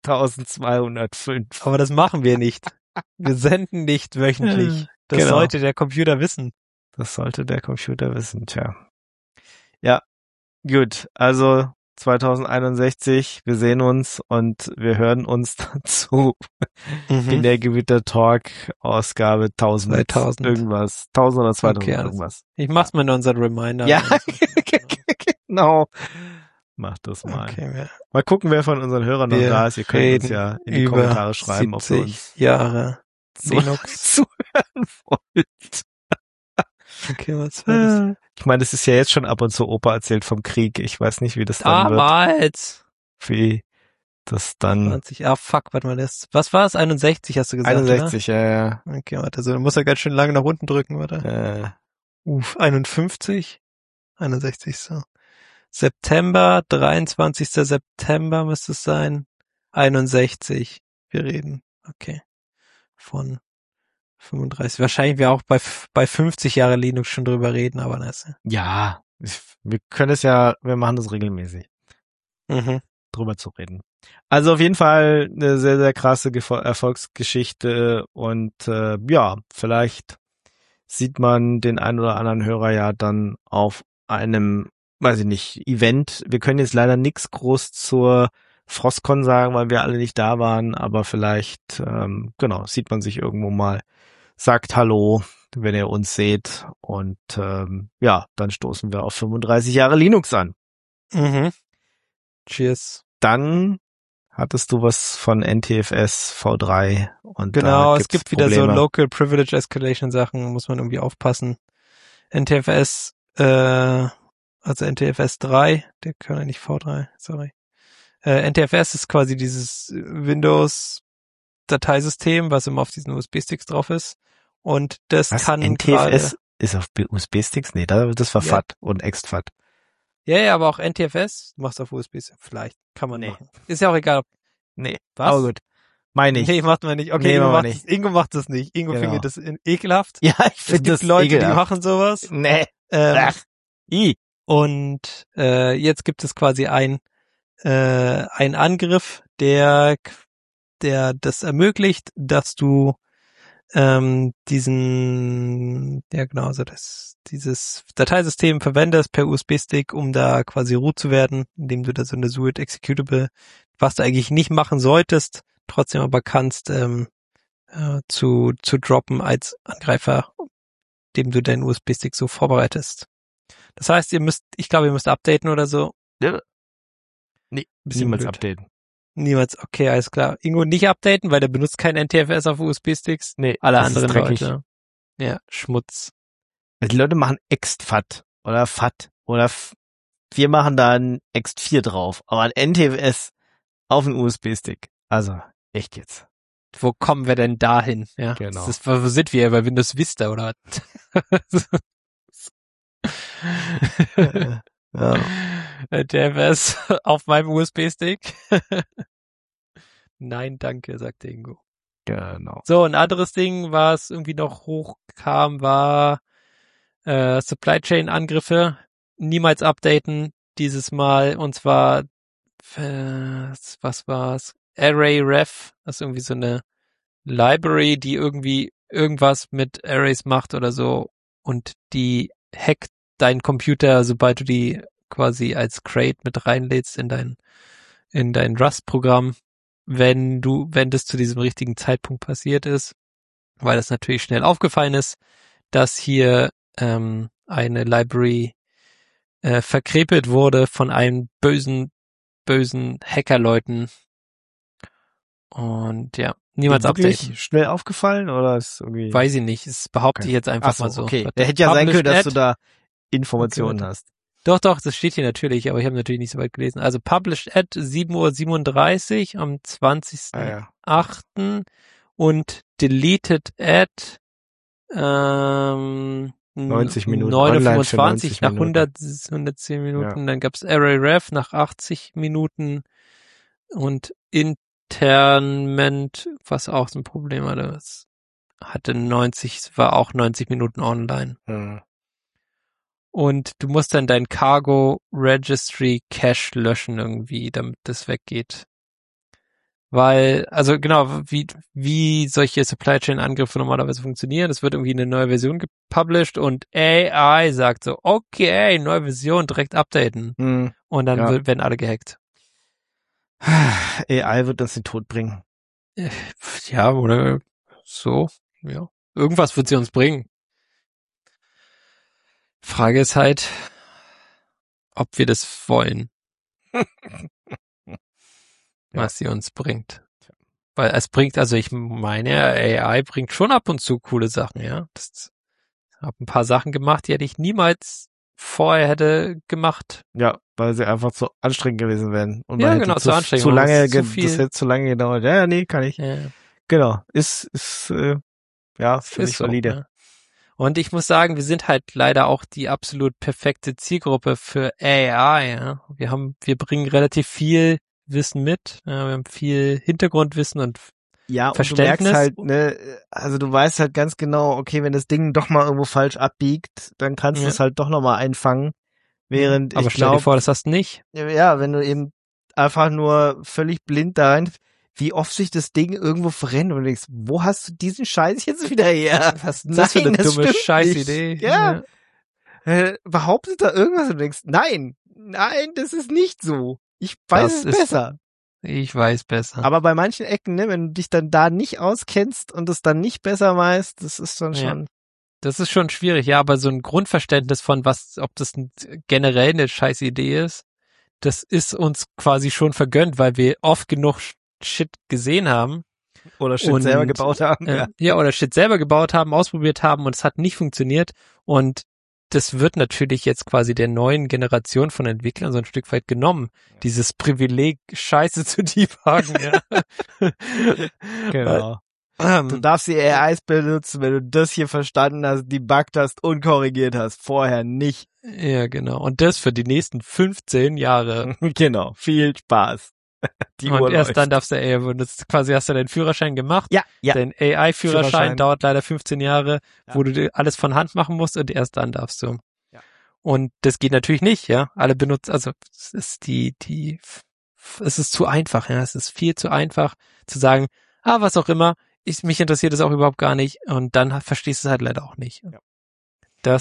2205. Aber das machen wir nicht. Wir senden nicht wöchentlich. Das sollte der Computer wissen. Das sollte der Computer wissen, tja. Ja, gut. Also 2061. Wir sehen uns und wir hören uns dazu. Binärgewitter Talk, Ausgabe 1000 irgendwas. 1000 oder 2000 okay, irgendwas. Ich mach's mal in unseren Reminder. Ja, genau. Mach das mal. Okay, mal gucken, wer von unseren Hörern noch da ist. Ihr könnt uns ja in die Kommentare schreiben, ob ihr uns Jahre Linux zuhören wollt. Okay, was war das? Ich meine, es ist ja jetzt schon ab und zu Opa erzählt vom Krieg. Ich weiß nicht, wie das dann wird. Damals! Wie das dann... 20, fuck, warte mal, was war es? 61 hast du gesagt, 61, oder? ja. Okay, warte, so, dann muss er ganz schön lange nach unten drücken, warte. 51, 61, so. September, 23. September müsste es sein. 61, wir reden. Okay. Von 35. Wahrscheinlich wir auch bei 50 Jahre Linux schon drüber reden, aber das. Ja, wir machen das regelmäßig. Drüber zu reden. Also auf jeden Fall eine sehr, sehr krasse Erfolgsgeschichte und vielleicht sieht man den einen oder anderen Hörer ja dann auf einem, weiß ich nicht, Event. Wir können jetzt leider nichts groß zur Frostcon sagen, weil wir alle nicht da waren, aber vielleicht, sieht man sich irgendwo mal, sagt Hallo, wenn ihr uns seht und dann stoßen wir auf 35 Jahre Linux an. Cheers. Dann hattest du was von NTFS V3 und genau, da es gibt wieder so Local Privilege Escalation Sachen, muss man irgendwie aufpassen. NTFS, also NTFS 3, der kann ja nicht V3, sorry. NTFS ist quasi dieses Windows Dateisystem, was immer auf diesen USB-Sticks drauf ist. Und das kann NTFS ist auf USB-Sticks? Nee, das war FAT und ExtFAT. Ja, aber auch NTFS, du machst auf USB-Sticks. Vielleicht, kann man machen. Ist ja auch egal. Nee, was? Aber gut. Meine ich. Nee, macht man nicht. Okay, Ingo macht das nicht. Ingo findet das ekelhaft. Ja, ich finde das Leute, ekelhaft. die machen sowas. Nee. Und jetzt gibt es quasi ein Angriff, der das ermöglicht, dass du dieses Dateisystem verwendest per USB-Stick, um da quasi root zu werden, indem du da so eine SUID Executable, was du eigentlich nicht machen solltest, trotzdem aber kannst, zu droppen als Angreifer, dem du deinen USB-Stick so vorbereitest. Das heißt, ihr müsst updaten oder so. Ja. Nee, niemals updaten. Niemals, okay, alles klar. Ingo nicht updaten, weil der benutzt kein NTFS auf USB-Sticks. Nee, alle anderen Leute. Ja, Schmutz. Die Leute machen ExtFAT oder FAT oder wir machen da ein Ext4 drauf, aber ein NTFS auf einen USB-Stick. Also, echt jetzt. Wo kommen wir denn dahin? Ja, genau. Wo sind wir? Bei Windows Vista oder was? Ja. NTFS auf meinem USB-Stick. Nein, danke, sagte Ingo. Genau. So, ein anderes Ding, was irgendwie noch hochkam, war Supply Chain Angriffe. Niemals updaten dieses Mal. Und zwar, was war's? ArrayRef. Das ist irgendwie so eine Library, die irgendwie irgendwas mit Arrays macht oder so. Und die hackt deinen Computer, sobald du die quasi als Crate mit reinlädst in dein Rust-Programm, wenn das zu diesem richtigen Zeitpunkt passiert ist, weil das natürlich schnell aufgefallen ist, dass hier eine Library verkrepelt wurde von einem bösen Hackerleuten. Und ja, niemals updaten. Schnell aufgefallen oder ist irgendwie... Weiß ich nicht, das behaupte ich jetzt einfach mal so. Okay, der hätte ja sein können, dass du da Informationen hast. Doch, das steht hier natürlich, aber ich habe natürlich nicht so weit gelesen. Also published at 7:37 Uhr am 20.08. Und deleted at 90 Minuten. 9:25 nach 110 Minuten. Ja. Dann gab's ArrayRef nach 80 Minuten und Internment, was auch so ein Problem hatte. Das war auch 90 Minuten online. Mhm. Und du musst dann dein Cargo Registry Cache löschen irgendwie, damit das weggeht. Weil, also genau, wie solche Supply Chain Angriffe normalerweise funktionieren. Es wird irgendwie eine neue Version gepublished und AI sagt so, okay, neue Version, direkt updaten. Und dann werden alle gehackt. AI wird uns den Tod bringen. Ja, oder so, ja. Irgendwas wird sie uns bringen. Frage ist halt, ob wir das wollen. Was sie uns bringt. Weil es bringt, also ich meine, AI bringt schon ab und zu coole Sachen, ja. Ich habe ein paar Sachen gemacht, die hätte ich niemals vorher hätte gemacht. Ja, weil sie einfach zu anstrengend gewesen wären. Und ja, man genau, hätte zu anstrengend. Zu lange, das hätte zu lange gedauert. Ja, nee, kann ich. Ja. Genau, ist ja, für mich valide. So, ja. Und ich muss sagen, wir sind halt leider auch die absolut perfekte Zielgruppe für AI, ja. Wir bringen relativ viel Wissen mit, ja, wir haben viel Hintergrundwissen und Verständnis. Und du merkst halt, ne, also du weißt halt ganz genau, okay, wenn das Ding doch mal irgendwo falsch abbiegt, dann kannst du es halt doch nochmal einfangen. Während aber ich stell dir vor, das hast du nicht. Ja, wenn du eben einfach nur völlig blind da rein, wie oft sich das Ding irgendwo verrennt und du denkst, wo hast du diesen Scheiß jetzt wieder her? Was ist das für eine dumme Scheißidee? Ja. Behauptet da irgendwas und du denkst, nein, das ist nicht so. Ich weiß es besser. Ich weiß besser. Aber bei manchen Ecken, ne, wenn du dich dann da nicht auskennst und es dann nicht besser weißt, das ist dann schon. Das ist schon schwierig, ja, aber so ein Grundverständnis von ob das generell eine scheiß Idee ist, das ist uns quasi schon vergönnt, weil wir oft genug Shit gesehen haben. Oder Shit selber gebaut haben. Oder Shit selber gebaut haben, ausprobiert haben und es hat nicht funktioniert. Und das wird natürlich jetzt quasi der neuen Generation von Entwicklern so ein Stück weit genommen. Dieses Privileg, Scheiße zu debuggen, ja. Genau. Du darfst die AIs benutzen, wenn du das hier verstanden hast, debuggt hast und korrigiert hast. Vorher nicht. Ja, genau. Und das für die nächsten 15 Jahre. Genau. Viel Spaß. Und erst dann darfst du AI benutzen. Quasi hast du deinen Führerschein gemacht. Ja. Dein AI-Führerschein dauert leider 15 Jahre, wo du alles von Hand machen musst und erst dann darfst du. Ja. Und das geht natürlich nicht, ja. Alle benutzen, also es ist es ist zu einfach, ja. Es ist viel zu einfach zu sagen, was auch immer, mich interessiert es auch überhaupt gar nicht und dann verstehst du es halt leider auch nicht. Ja.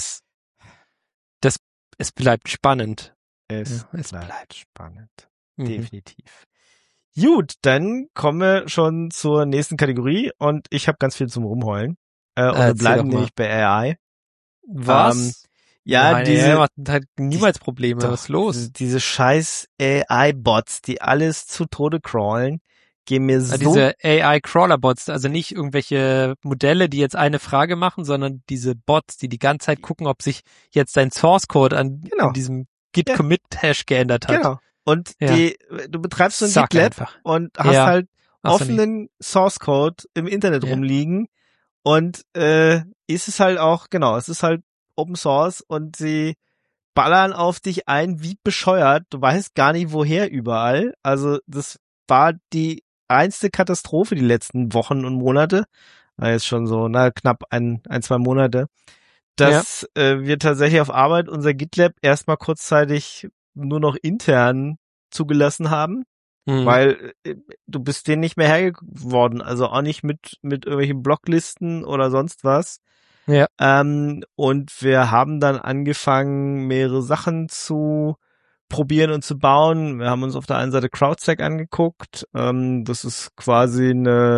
Es bleibt spannend. Es bleibt spannend. Mhm. Definitiv. Gut, dann kommen wir schon zur nächsten Kategorie und ich habe ganz viel zum Rumheulen. Und wir bleiben nämlich bei AI. Was? Diese hat halt niemals Probleme. Was ist los? Diese scheiß AI-Bots, die alles zu Tode crawlen, gehen mir so. Diese AI-Crawler-Bots, also nicht irgendwelche Modelle, die jetzt eine Frage machen, sondern diese Bots, die ganze Zeit gucken, ob sich jetzt dein Source-Code an diesem Git-Commit-Hash geändert hat. Genau. Und du betreibst so ein GitLab und hast halt offenen Source-Code im Internet rumliegen und ist es halt auch, es ist halt Open Source und sie ballern auf dich ein wie bescheuert. Du weißt gar nicht, woher überall. Also das war die einzige Katastrophe die letzten Wochen und Monate. Jetzt schon so, knapp 1-2 Monate. Dass wir tatsächlich auf Arbeit unser GitLab erstmal kurzzeitig nur noch intern zugelassen haben, weil du bist denen nicht mehr Herr geworden, also auch nicht mit irgendwelchen Blocklisten oder sonst was. Ja. Und wir haben dann angefangen, mehrere Sachen zu probieren und zu bauen. Wir haben uns auf der einen Seite CrowdStack angeguckt. Das ist quasi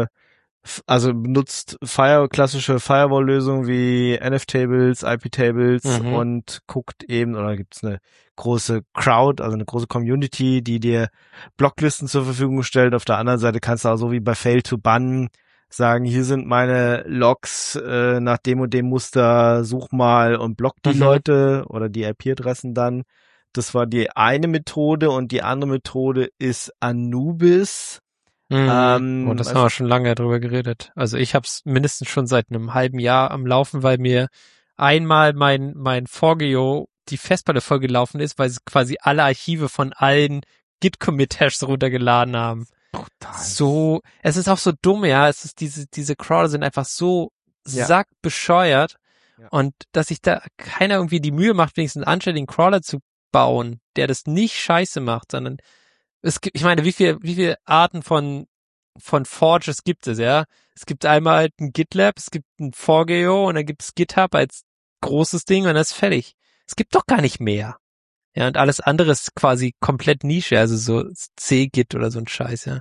benutzt klassische Firewall-Lösungen wie NF-Tables, IP-Tables und guckt eben, oder gibt's eine große Crowd, also eine große Community, die dir Blocklisten zur Verfügung stellt. Auf der anderen Seite kannst du auch so wie bei Fail to Ban sagen, hier sind meine Logs nach dem und dem Muster, such mal und block die Leute oder die IP-Adressen dann. Das war die eine Methode und die andere Methode ist Anubis. Das haben wir schon lange drüber geredet. Also ich habe es mindestens schon seit einem halben Jahr am Laufen, weil mir einmal mein Forgeo die Festplatte vollgelaufen ist, weil sie quasi alle Archive von allen Git-Commit-Hashs runtergeladen haben. So, es ist auch so dumm, ja. Es ist diese Crawler sind einfach so sackbescheuert und dass sich da keiner irgendwie die Mühe macht, wenigstens einen anständigen Crawler zu bauen, der das nicht scheiße macht, sondern ich meine, wie viele Arten von von Forge gibt es, ja. Es gibt einmal halt ein GitLab, es gibt ein 4GO und dann gibt es GitHub als großes Ding und das ist fertig. Es gibt doch gar nicht mehr. Ja, und alles andere ist quasi komplett Nische, also so C-Git oder so ein Scheiß, ja.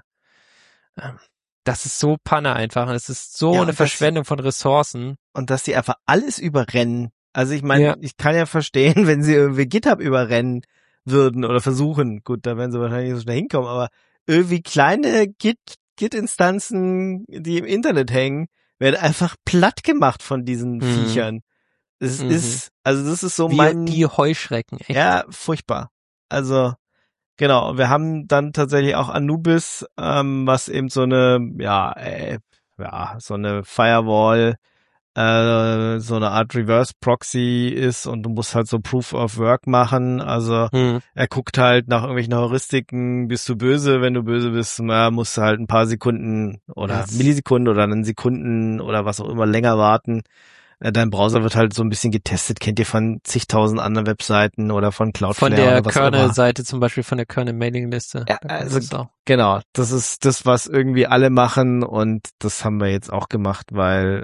Das ist so Panne einfach. Es ist so eine Verschwendung von Ressourcen. Und dass sie einfach alles überrennen. Also ich meine, ich kann ja verstehen, wenn sie irgendwie GitHub überrennen würden oder versuchen. Gut, da werden sie wahrscheinlich nicht so schnell hinkommen, aber irgendwie kleine Git-Instanzen, die im Internet hängen, werden einfach platt gemacht von diesen Viechern. Das ist so die Heuschrecken, echt. Ja, furchtbar. Also, genau. Wir haben dann tatsächlich auch Anubis, was eben so eine, so eine Firewall, so eine Art Reverse Proxy ist und du musst halt so Proof of Work machen. Also, er guckt halt nach irgendwelchen Heuristiken, bist du böse? Wenn du böse bist, musst du halt ein paar Sekunden oder Millisekunden oder einen Sekunden oder was auch immer länger warten. Dein Browser wird halt so ein bisschen getestet, kennt ihr von zigtausend anderen Webseiten oder von Cloudflare oder was Von der Kernel-Seite zum Beispiel, von der Kernel-Mailing-Liste. Ja, also genau, das ist das, was irgendwie alle machen und das haben wir jetzt auch gemacht, weil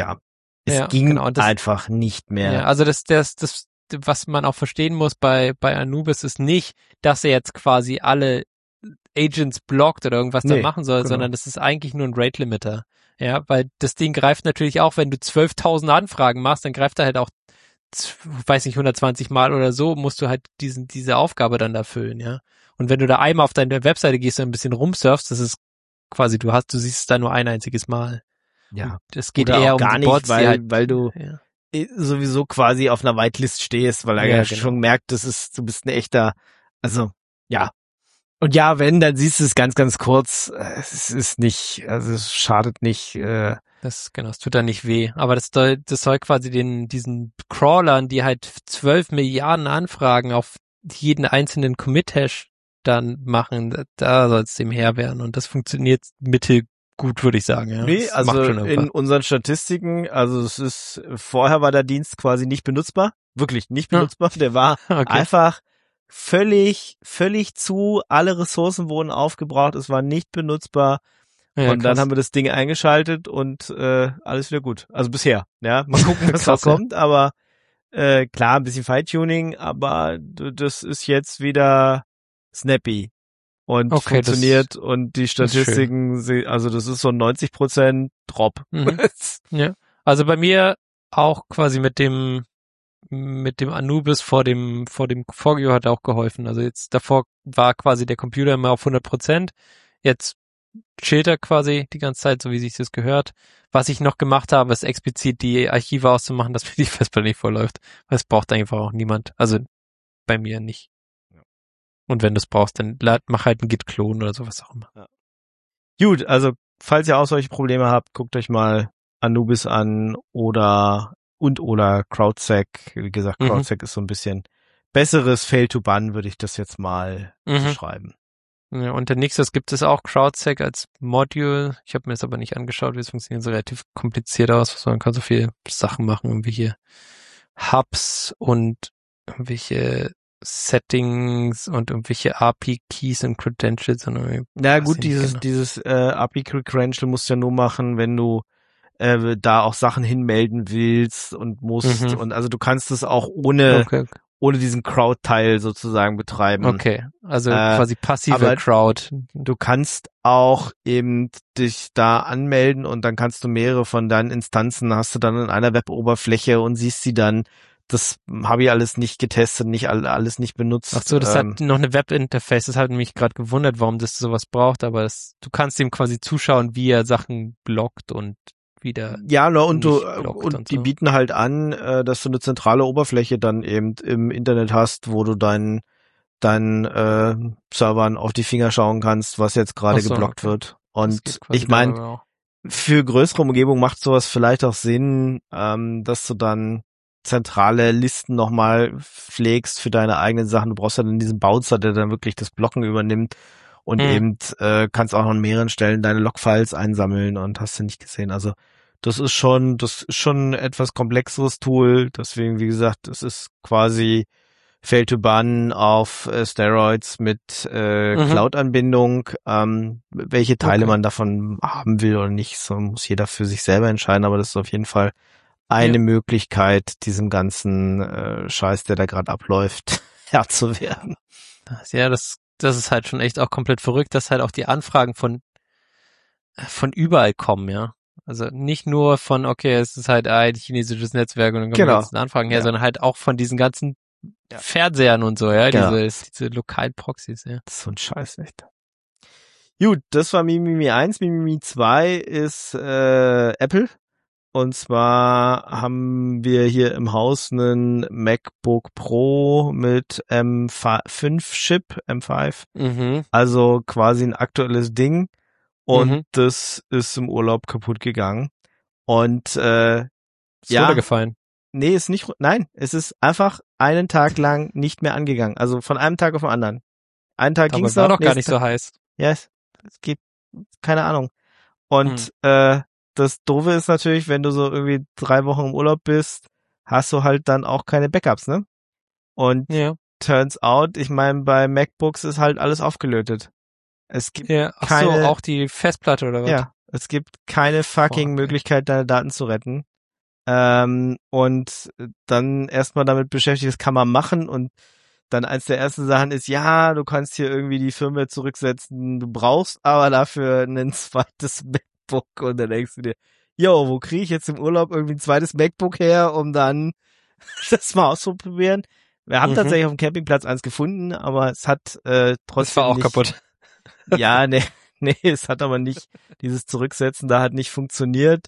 es ging einfach nicht mehr. Ja, also das, was man auch verstehen muss bei Anubis ist nicht, dass er jetzt quasi alle Agents blockt oder irgendwas da machen soll, sondern das ist eigentlich nur ein Rate-Limiter. Ja, weil das Ding greift natürlich auch, wenn du 12.000 Anfragen machst, dann greift er halt auch, weiß nicht, 120 Mal oder so, musst du halt diese Aufgabe dann erfüllen, ja. Und wenn du da einmal auf deine Webseite gehst und ein bisschen rumsurfst, das ist quasi, du siehst es da nur ein einziges Mal. Ja. Das geht eher um gar die Bots, nicht, weil du sowieso quasi auf einer Whitelist stehst, weil er schon merkt, du bist ein echter, also, ja. Und ja, wenn, dann siehst du es ganz, ganz kurz. Es ist nicht, also es schadet nicht. Es tut da nicht weh. Aber das soll quasi diesen Crawlern, die halt 12 Milliarden Anfragen auf jeden einzelnen Commit-Hash dann machen, da soll es dem Herr werden. Und das funktioniert mittelgut, würde ich sagen. Ja. Nee, also in unseren Statistiken, vorher war der Dienst quasi nicht benutzbar. Wirklich nicht benutzbar. Der war einfach völlig zu, alle Ressourcen wurden aufgebraucht, es war nicht benutzbar und dann haben wir das Ding eingeschaltet und alles wieder gut. Also bisher, ja, mal gucken, was da kommt, aber klar, ein bisschen Feintuning, aber das ist jetzt wieder snappy und funktioniert und die Statistiken, also das ist so ein 90% Drop. Ja, also bei mir auch quasi mit dem Anubis vor dem 4GO hat auch geholfen. Also jetzt davor war quasi der Computer immer auf 100%. Jetzt chillt er quasi die ganze Zeit, so wie sich das gehört. Was ich noch gemacht habe, ist explizit die Archive auszumachen, dass mir die Festplatte nicht vorläuft. Weil es braucht einfach auch niemand. Also bei mir nicht. Ja. Und wenn du es brauchst, dann mach halt einen Git-Klon oder sowas auch immer. Ja. Gut, also falls ihr auch solche Probleme habt, guckt euch mal Anubis an oder CrowdSec. Wie gesagt, CrowdSec ist so ein bisschen besseres Fail-to-Ban, würde ich das jetzt mal beschreiben. Ja, und der nächste gibt es auch CrowdSec als Module. Ich habe mir das aber nicht angeschaut, wie es funktioniert. So relativ kompliziert aus. Man kann so viele Sachen machen, irgendwelche Hubs und irgendwelche Settings und irgendwelche API-Keys und Credentials. Na gut, dieses API-Credential musst du ja nur machen, wenn du da auch Sachen hinmelden willst und musst und also du kannst es auch ohne diesen Crowd-Teil sozusagen betreiben. Okay, also quasi passive Crowd. Du kannst auch eben dich da anmelden und dann kannst du mehrere von deinen Instanzen hast du dann in einer Web-Oberfläche und siehst sie dann. Das habe ich alles nicht getestet, alles nicht benutzt. Ach so, das hat noch eine Web-Interface. Das hat mich gerade gewundert, warum das sowas braucht, aber du kannst ihm quasi zuschauen, wie er Sachen blockt und wieder. Ja, und die bieten halt an, dass du eine zentrale Oberfläche dann eben im Internet hast, wo du deinen Servern auf die Finger schauen kannst, was jetzt gerade geblockt wird. Und ich meine, für größere Umgebung macht sowas vielleicht auch Sinn, dass du dann zentrale Listen nochmal pflegst für deine eigenen Sachen. Du brauchst ja dann diesen Bouncer, der dann wirklich das Blocken übernimmt und eben kannst auch an mehreren Stellen deine Logfiles einsammeln und hast du nicht gesehen. Also das ist schon ein etwas komplexeres Tool. Deswegen, wie gesagt, es ist quasi Fail to Ban auf Steroids mit Cloud-Anbindung. Welche Teile man davon haben will oder nicht, so muss jeder für sich selber entscheiden, aber das ist auf jeden Fall eine Möglichkeit, diesem ganzen Scheiß, der da gerade abläuft, Herr zu werden. Ja, das ist halt schon echt auch komplett verrückt, dass halt auch die Anfragen von überall kommen, ja. Also nicht nur von, okay, es ist halt ein chinesisches Netzwerk und dann kommen die ganzen Anfragen her, sondern halt auch von diesen ganzen Fernsehern und so, ja, diese lokalen Proxys, ja. Das ist so ein Scheiß, echt. Gut, das war Mimimi 1. Mimimi 2 ist Apple. Und zwar haben wir hier im Haus einen MacBook Pro mit M5-Chip, M5. Also quasi ein aktuelles Ding. Und das ist im Urlaub kaputt gegangen. Und ist runtergefallen. Nee, ist nicht, nein, es ist einfach einen Tag lang nicht mehr angegangen. Also von einem Tag auf den anderen. Einen Tag ging's noch. Aber war doch gar nicht so heiß. Ja, es geht, keine Ahnung. Und das Doofe ist natürlich, wenn du so irgendwie 3 Wochen im Urlaub bist, hast du halt dann auch keine Backups, ne? Und turns out, ich meine, bei MacBooks ist halt alles aufgelötet. Es gibt keine, auch die Festplatte oder was? Ja, es gibt keine fucking Möglichkeit, deine Daten zu retten. Und dann erstmal damit beschäftigt, das kann man machen und dann eins der ersten Sachen ist, ja, du kannst hier irgendwie die Firmware zurücksetzen, du brauchst aber dafür ein zweites MacBook und dann denkst du dir, yo, wo kriege ich jetzt im Urlaub irgendwie ein zweites MacBook her, um dann das mal auszuprobieren? Wir haben tatsächlich auf dem Campingplatz eins gefunden, aber es hat trotzdem das war auch nicht, kaputt. Ja, nee, es hat aber nicht, dieses Zurücksetzen da hat nicht funktioniert.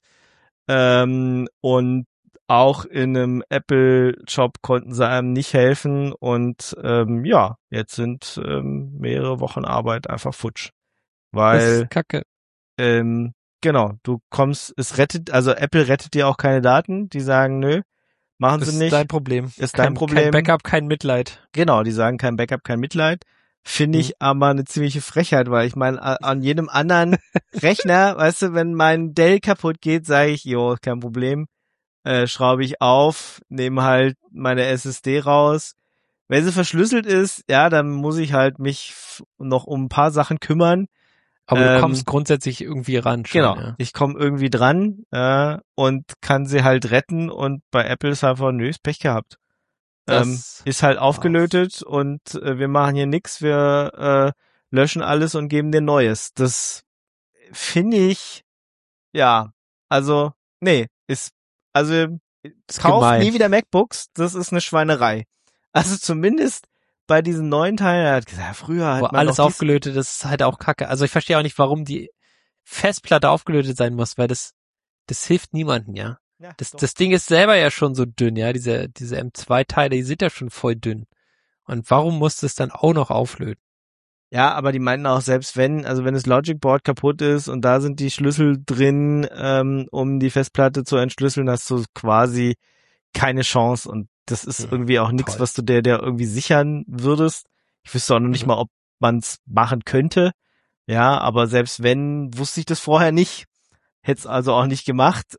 Und auch in einem Apple-Shop konnten sie einem nicht helfen und jetzt sind mehrere Wochen Arbeit einfach futsch. Weil, das ist Kacke. Genau, du kommst, Apple rettet dir auch keine Daten, die sagen, nö, machen sie nicht. Ist dein Problem. Ist dein Problem. Kein Backup, kein Mitleid. Genau, die sagen kein Backup, kein Mitleid. Finde ich aber eine ziemliche Frechheit, weil ich meine, an jedem anderen Rechner, weißt du, wenn mein Dell kaputt geht, sage ich, jo, kein Problem, schraube ich auf, nehme halt meine SSD raus. Wenn sie verschlüsselt ist, ja, dann muss ich halt mich noch um ein paar Sachen kümmern. Aber du kommst grundsätzlich irgendwie ran. Schon, genau, ich komme irgendwie dran und kann sie halt retten und bei Apple ist einfach, nö, ist Pech gehabt. Ist halt aufgelötet und wir machen hier nix, wir löschen alles und geben dir Neues. Das finde ich, kauf nie wieder MacBooks, das ist eine Schweinerei. Also zumindest bei diesen neuen Teilen, er hat gesagt, früher hat man alles aufgelötet, das ist halt auch Kacke. Also ich verstehe auch nicht, warum die Festplatte aufgelötet sein muss, weil das hilft niemandem, ja. Das Ding ist selber ja schon so dünn, ja, diese M2-Teile, die sind ja schon voll dünn. Und warum muss das dann auch noch auflöten? Ja, aber die meinten auch, selbst wenn das Logic Board kaputt ist und da sind die Schlüssel drin, um die Festplatte zu entschlüsseln, hast du quasi keine Chance und das ist irgendwie auch nichts, was du der irgendwie sichern würdest. Ich wüsste auch noch nicht mal, ob man es machen könnte. Ja, aber selbst wenn, wusste ich das vorher nicht. Hätte es also auch nicht gemacht.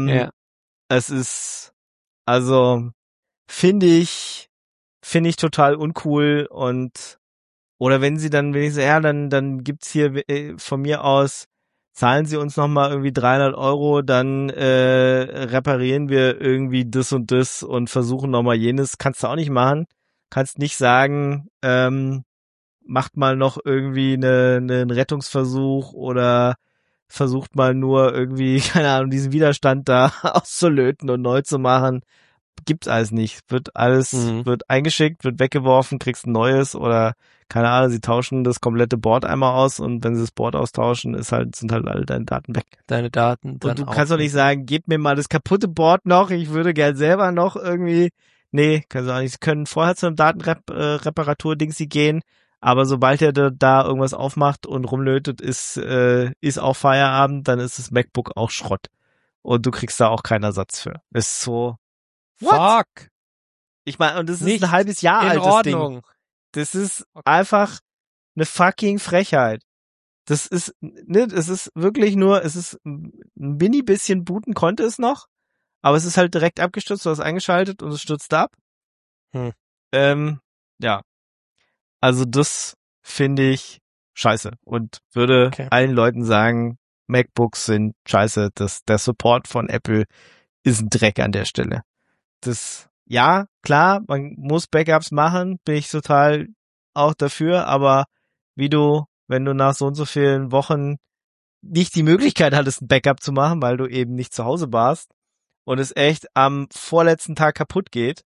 Es ist, also, finde ich total uncool und, oder wenn sie dann wenigstens, dann gibt's hier von mir aus, zahlen sie uns nochmal irgendwie 300 €, dann reparieren wir irgendwie das und das und versuchen nochmal jenes. Kannst du auch nicht machen. Kannst nicht sagen, macht mal noch irgendwie einen Rettungsversuch oder versucht mal nur irgendwie, keine Ahnung, diesen Widerstand da auszulöten und neu zu machen. Gibt's alles nicht. Wird eingeschickt, wird weggeworfen, kriegst ein neues oder keine Ahnung, sie tauschen das komplette Board einmal aus und wenn sie das Board austauschen, sind halt alle deine Daten weg. Deine Daten. Und du kannst doch nicht sagen, gebt mir mal das kaputte Board noch, ich würde gern selber noch irgendwie, nee, kannst du auch nicht. Sie können vorher zu einem Datenreparatur-Dingsi gehen, aber sobald er da irgendwas aufmacht und rumlötet, ist auch Feierabend, dann ist das MacBook auch Schrott. Und du kriegst da auch keinen Ersatz für. Ist so, what? Fuck! Ich meine, und das ist ein halbes Jahr alt, das Ding. Das ist einfach eine fucking Frechheit. Das ist wirklich nur, es ist ein mini bisschen booten konnte es noch, aber es ist halt direkt abgestürzt, du hast eingeschaltet und es stürzt ab. Ja. Also das finde ich scheiße und würde allen Leuten sagen, MacBooks sind scheiße. Der Support von Apple ist ein Dreck an der Stelle. Ja, klar, man muss Backups machen, bin ich total auch dafür, aber wenn du nach so und so vielen Wochen nicht die Möglichkeit hattest, ein Backup zu machen, weil du eben nicht zu Hause warst und es echt am vorletzten Tag kaputt geht,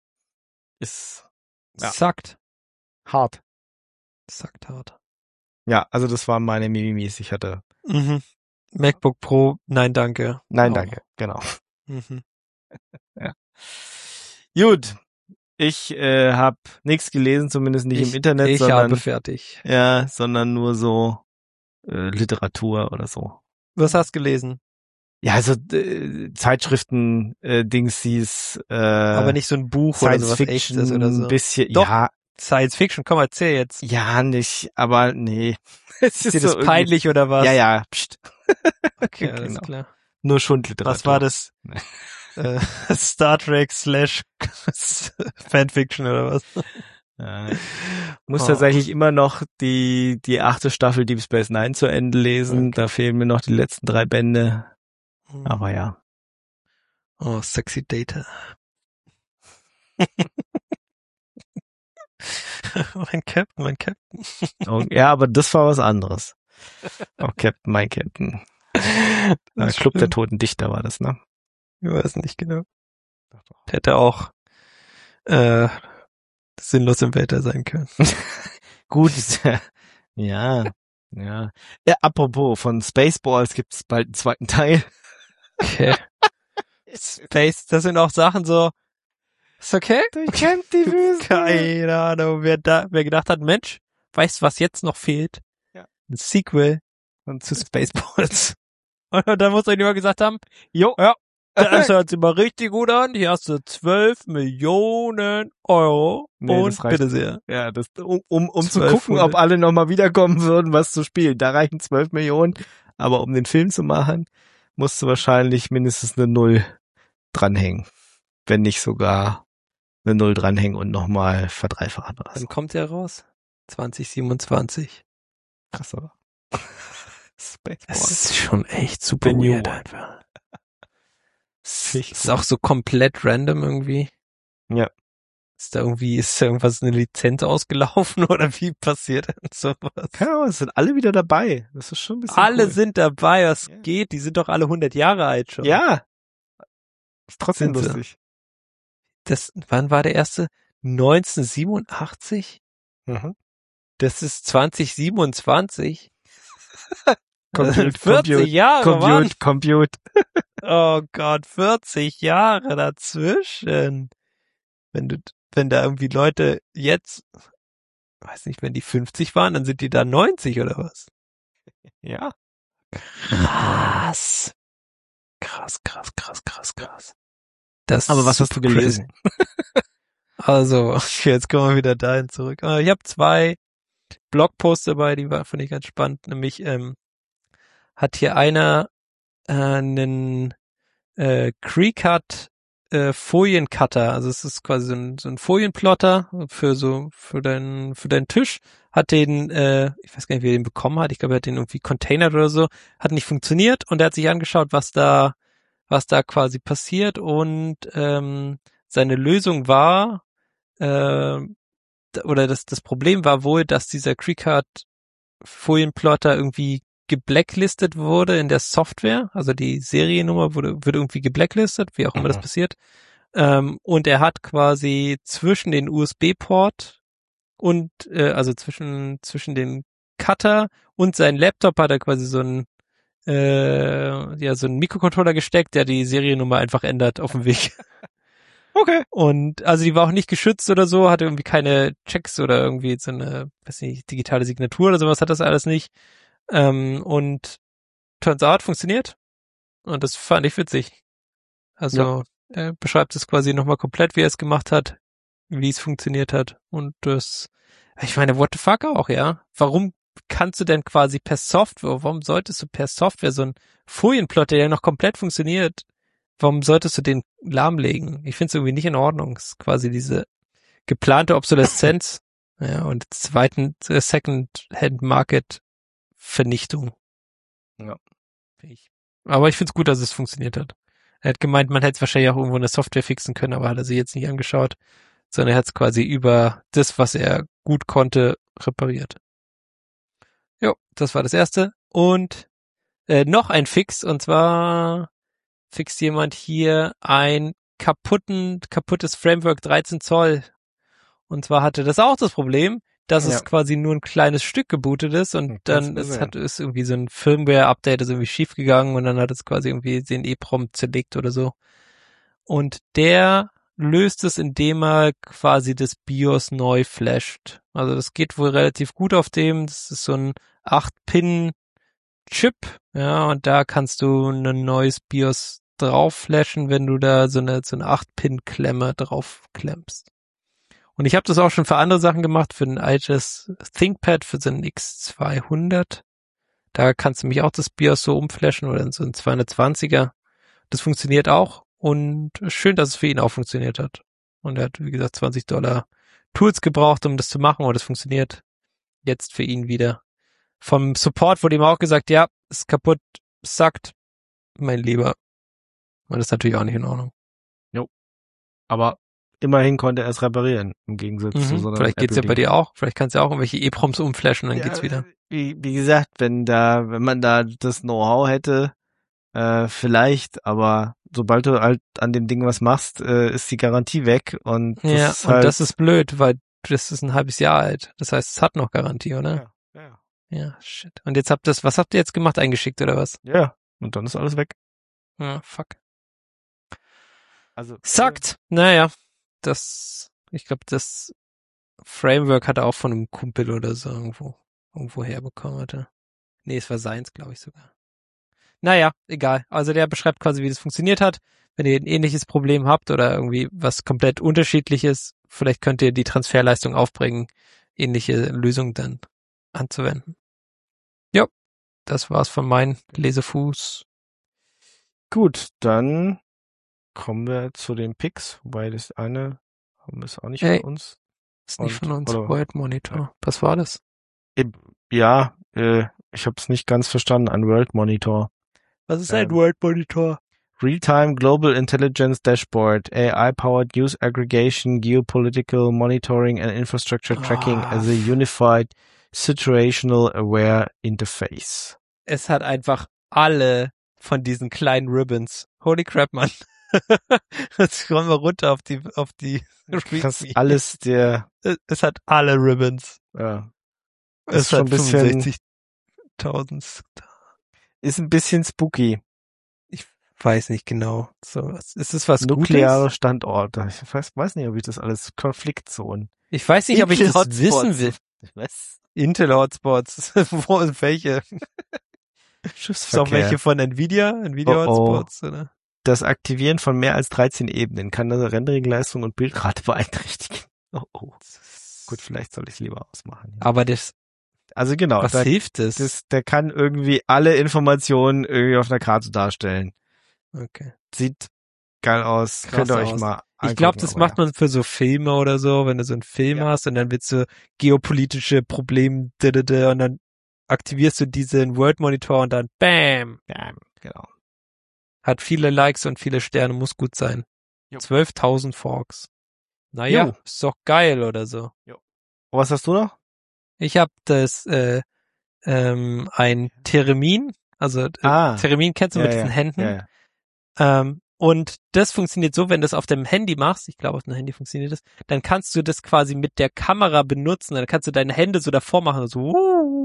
Sackt hart. Sackt hart. Ja, also das waren meine Mimimis, ich hatte. MacBook Pro, nein, danke. Nein, danke, genau. Ja. Gut, ich habe nichts gelesen, zumindest nicht im Internet, sondern habe fertig. Ja, sondern nur so Literatur oder so. Was hast du gelesen? Ja, also Zeitschriften, Dingsies, aber nicht so ein Buch Science oder sowas Fiction, Echtes oder so. Ein bisschen, Doch, ja. Science Fiction, komm, erzähl jetzt. Ja, nicht, aber nee. Es ist dir das peinlich oder was? Ja, pst. Okay, alles klar. Nur Schundliteratur. Was war das? Star Trek / Fanfiction oder was? Muss tatsächlich immer noch die 8. Staffel Deep Space Nine zu Ende lesen. Okay. Da fehlen mir noch die letzten 3 Bände. Aber ja. Oh, sexy Data. mein Captain. Oh, ja, aber das war was anderes. Oh, Captain, mein Captain. Club der Toten Dichter war das, ne? Ich weiß nicht genau. Hätte auch sinnlos im Weltall sein können. Gut, ja. Apropos, von Spaceballs gibt's bald einen 2. Teil. Okay. Space, das sind auch Sachen so, ist okay? Du kennst die Wüste. Keine Ahnung, wer gedacht hat, Mensch, weißt du, was jetzt noch fehlt? Ja. Ein Sequel zu Spaceballs. Und dann muss irgendjemand gesagt haben, das hört sich mal richtig gut an, hier hast du 12 Millionen Euro und bitte sehr. Ja, um zu gucken, ob alle nochmal wiederkommen würden, was zu spielen. Da reichen 12 Millionen, aber um den Film zu machen, musst du wahrscheinlich mindestens eine 0 dranhängen. Wenn nicht sogar eine 0 dranhängen und nochmal verdreifachen oder so. Wann kommt der raus? 2027. Krass, oder? Es ist schon echt super weird einfach. Es ist auch so komplett random irgendwie. Ja. Ist da irgendwas, eine Lizenz ausgelaufen oder wie passiert denn sowas? Ja, es sind alle wieder dabei. Das ist schon ein bisschen alle cool. Sind dabei, was geht? Die sind doch alle 100 Jahre alt schon. Ja. Ist trotzdem lustig. Wann war der erste? 1987? Mhm. Das ist 2027. Compute, 40 Jahre, Mann. Compute. Oh Gott, 40 Jahre dazwischen. Wenn da irgendwie Leute jetzt, weiß nicht, wenn die 50 waren, dann sind die da 90 oder was? Ja. Krass. Aber was hast du gelesen? Also, jetzt kommen wir wieder dahin zurück. Ich habe 2 Blogposts dabei, die fand ich ganz spannend. Nämlich hat hier einer einen Cricut Foliencutter, also es ist quasi so ein Folienplotter für deinen Tisch, hat den, ich weiß gar nicht, wie er den bekommen hat, ich glaube, er hat den irgendwie containert oder so, hat nicht funktioniert und er hat sich angeschaut, was da quasi passiert und seine Lösung war, oder das Problem war wohl, dass dieser Cricut Folienplotter irgendwie geblacklistet wurde in der Software, also die Seriennummer wird irgendwie geblacklistet, wie auch immer das passiert. Und er hat quasi zwischen den USB-Port und also zwischen den Cutter und seinen Laptop hat er quasi so einen Mikrocontroller gesteckt, der die Seriennummer einfach ändert auf dem Weg. Okay. Und also die war auch nicht geschützt oder so, hatte irgendwie keine Checks oder irgendwie so eine, weiß nicht, digitale Signatur oder sowas hat das alles nicht. Und turns out funktioniert. Und das fand ich witzig. Also er beschreibt es quasi nochmal komplett, wie er es gemacht hat, wie es funktioniert hat. Und ich meine, what the fuck auch, ja? Warum kannst du denn quasi warum solltest du per Software so einen Folienplotter, der noch komplett funktioniert, warum solltest du den lahmlegen? Ich finde es irgendwie nicht in Ordnung. Es ist quasi diese geplante Obsoleszenz, ja, und zweiten Second-Hand-Market-Vernichtung. Ja. Aber ich find's gut, dass es funktioniert hat. Er hat gemeint, man hätte es wahrscheinlich auch irgendwo in der Software fixen können, aber hat er sich jetzt nicht angeschaut, sondern er hat es quasi über das, was er gut konnte, repariert. Jo, das war das erste. Und noch ein Fix, und zwar fixt jemand hier ein kaputtes Framework 13 Zoll. Und zwar hatte das auch das Problem, dass es quasi nur ein kleines Stück gebootet ist und dann ist irgendwie so ein Firmware-Update ist irgendwie schief gegangen und dann hat es quasi irgendwie den EEPROM zerlegt oder so. Und der löst es, indem er quasi das BIOS neu flasht. Also das geht wohl relativ gut auf dem. Das ist so ein 8-Pin-Chip, ja, und da kannst du ein neues BIOS drauf flashen, wenn du da so eine 8-Pin-Klemme drauf klemmst. Und ich habe das auch schon für andere Sachen gemacht, für ein altes ThinkPad, für so einen X200. Da kannst du mich auch das BIOS so umflashen oder so ein 220er. Das funktioniert auch und schön, dass es für ihn auch funktioniert hat. Und er hat, wie gesagt, $20 Tools gebraucht, um das zu machen, und das funktioniert jetzt für ihn wieder. Vom Support wurde ihm auch gesagt, ja, ist kaputt, sackt, mein Lieber. Und das ist natürlich auch nicht in Ordnung. Jo. Aber immerhin konnte er es reparieren, im Gegensatz zu so einem Vielleicht geht's ja bei dir auch. Vielleicht kannst du ja auch irgendwelche EEPROMs umflashen, dann geht's wieder. Wie gesagt, wenn man da das Know-how hätte, vielleicht, aber sobald du halt an dem Ding was machst, ist die Garantie weg und das das ist blöd, weil das ist ein halbes Jahr alt. Das heißt, es hat noch Garantie, oder? Ja, shit. Und jetzt was habt ihr jetzt gemacht? Eingeschickt oder was? Ja, und dann ist alles weg. Ja, fuck. Also sagt, naja, ich glaube, das Framework hat er auch von einem Kumpel oder so irgendwo herbekommen hatte. Nee, es war seins, glaube ich sogar. Naja, egal. Also der beschreibt quasi, wie das funktioniert hat. Wenn ihr ein ähnliches Problem habt oder irgendwie was komplett unterschiedliches, vielleicht könnt ihr die Transferleistung aufbringen, ähnliche Lösungen dann anzuwenden. Ja, das war's von meinem Lesefuß. Gut, dann kommen wir zu den Picks, wobei das eine ist auch nicht von uns. Ist nicht von uns. World Monitor. Ja. Was war das? Ja, ich habe es nicht ganz verstanden. Ein World Monitor. Was ist ein World Monitor? Real-Time Global Intelligence Dashboard, AI-powered News Aggregation, Geopolitical Monitoring and Infrastructure Tracking as a Unified Situational Aware Interface. Es hat einfach alle von diesen kleinen Ribbons. Holy crap, Mann. Jetzt kommen wir runter auf die das alles es hat alle Ribbons. Ja. Es hat 65.000. Ist ein bisschen spooky. Ich weiß nicht genau. So, ist es was nukleare Gutes? Standorte. Ich weiß nicht, ob ich das alles Konfliktzonen. Ich weiß nicht, ob ich das wissen will. Was? Intel-Hotspots. Wo sind welche? Schiffsverkehr. Auch welche von Nvidia Hotspots, oder? Das Aktivieren von mehr als 13 Ebenen kann das Renderingleistung und Bildrate beeinträchtigen. Oh. Gut, vielleicht soll ich es lieber ausmachen. Ja. Aber also genau. Was hilft das? Der kann irgendwie alle Informationen irgendwie auf einer Karte darstellen. Okay. Sieht geil aus. Könnt ihr euch mal angucken. Ich glaube, das macht man für so Filme oder so, wenn du so einen Film hast und dann willst du geopolitische Probleme und dann aktivierst du diesen World Monitor und dann BAM! Bam, genau. Hat viele Likes und viele Sterne, muss gut sein. 12.000 Forks. Naja, ist doch geil oder so. Jo. Und was hast du noch? Ich habe das ein Theremin, also Theremin kennst du mit diesen Händen. Ja. Und das funktioniert so, wenn du es auf dem Handy machst, ich glaube auf dem Handy funktioniert das, dann kannst du das quasi mit der Kamera benutzen, dann kannst du deine Hände so davor machen, so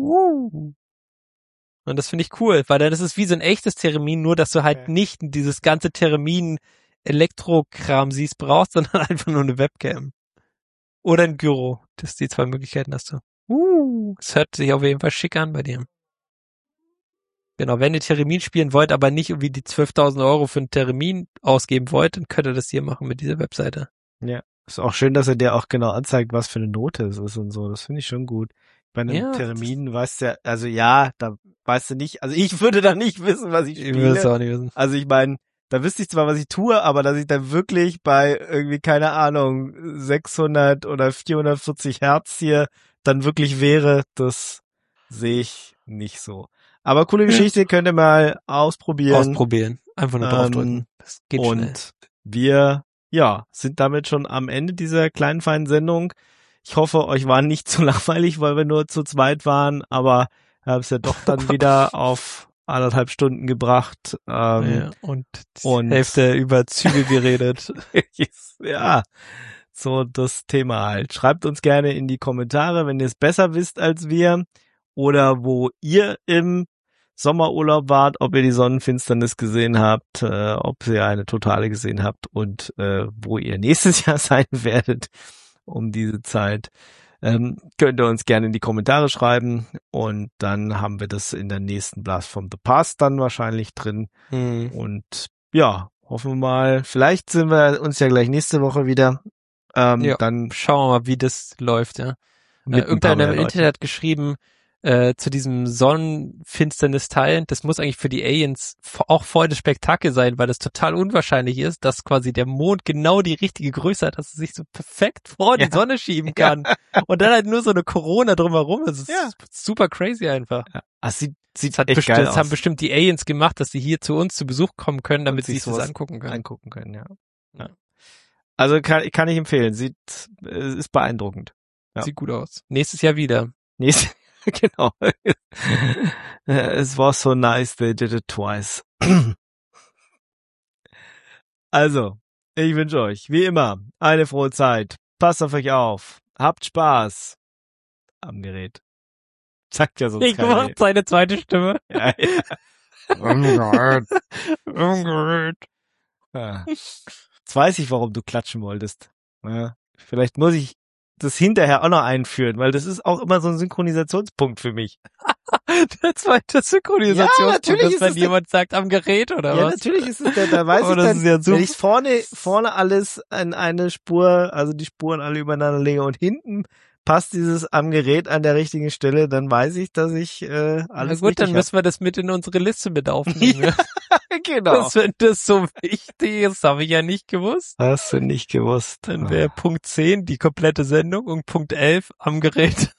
und das finde ich cool, weil dann ist es wie so ein echtes Theremin, nur dass du halt nicht dieses ganze Theremin-Elektrokram brauchst, sondern einfach nur eine Webcam. Oder ein Gyro. Das die zwei Möglichkeiten hast du. Es hört sich auf jeden Fall schick an bei dir. Genau, wenn ihr Theremin spielen wollt, aber nicht irgendwie die 12.000 € für ein Theremin ausgeben wollt, dann könnt ihr das hier machen mit dieser Webseite. Ja, ist auch schön, dass er dir auch genau anzeigt, was für eine Note es ist und so. Das finde ich schon gut. Bei einem Theremin weißt du da weißt du nicht, also ich würde da nicht wissen, was ich spiele. Ich würde es auch nicht wissen. Also ich meine, Da wüsste ich zwar, was ich tue, aber dass ich dann wirklich bei irgendwie, keine Ahnung, 600 oder 440 Hertz hier dann wirklich wäre, das sehe ich nicht so. Aber coole Geschichte, könnt ihr mal ausprobieren. Einfach nur draufdrücken. Das geht und schnell. Wir, sind damit schon am Ende dieser kleinen, feinen Sendung. Ich hoffe, euch war nicht zu langweilig, weil wir nur zu zweit waren, aber wir haben es ja doch dann wieder auf 1,5 Stunden gebracht. Und Hälfte über Züge geredet. Ja, so das Thema halt. Schreibt uns gerne in die Kommentare, wenn ihr es besser wisst als wir oder wo ihr im Sommerurlaub wart, ob ihr die Sonnenfinsternis gesehen habt, ob ihr eine totale gesehen habt und wo ihr nächstes Jahr sein werdet um diese Zeit. Könnt ihr uns gerne in die Kommentare schreiben und dann haben wir das in der nächsten Blast from the Past dann wahrscheinlich drin. Und ja, hoffen wir mal, vielleicht sind wir uns ja gleich nächste Woche wieder. Dann schauen wir mal, wie das läuft, ja. Irgendeiner im Internet hat geschrieben, zu diesem Sonnenfinsternis-Teil, das muss eigentlich für die Aliens auch voll das Spektakel sein, weil das total unwahrscheinlich ist, dass quasi der Mond genau die richtige Größe hat, dass es sich so perfekt vor die Sonne schieben kann. Ja. Und dann halt nur so eine Corona drumherum. Das ist super crazy einfach. Ja. Also sieht echt geil aus. Das haben bestimmt die Aliens gemacht, dass sie hier zu uns zu Besuch kommen können, damit sie sich das angucken können. Ja. Also kann ich empfehlen. Ist beeindruckend. Ja. Sieht gut aus. Nächstes Jahr wieder. Genau. Es war so nice, they did it twice. Also, ich wünsche euch, wie immer, eine frohe Zeit. Passt auf euch auf. Habt Spaß am Gerät. Sagt ja sonst ich mach seine zweite Stimme. Ja. Jetzt weiß ich, warum du klatschen wolltest. Ja, vielleicht muss ich das hinterher auch noch einführen, weil das ist auch immer so ein Synchronisationspunkt für mich. Der zweite Synchronisationspunkt, ist, wenn jemand sagt am Gerät oder was? Ja, natürlich ist es da weiß ich dann, wenn ich vorne alles in eine Spur, also die Spuren alle übereinander lege und hinten passt dieses am Gerät an der richtigen Stelle, dann weiß ich, dass ich alles Na gut, dann müssen wir das mit in unsere Liste mit aufnehmen. Ja. Genau. Wenn das so wichtig ist, habe ich ja nicht gewusst. Hast du nicht gewusst. Dann wäre Punkt 10 die komplette Sendung und Punkt 11 am Gerät.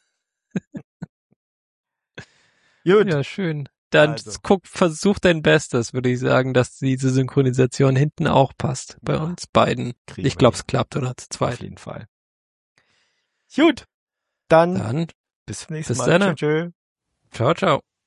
Gut. Ja, schön. Dann versuch dein Bestes, würde ich sagen, dass diese Synchronisation hinten auch passt. Bei uns beiden. Ich glaube, es klappt, oder? Zu zweit. Auf jeden Fall. Gut. Dann bis zum nächsten Mal. Ciao, ciao.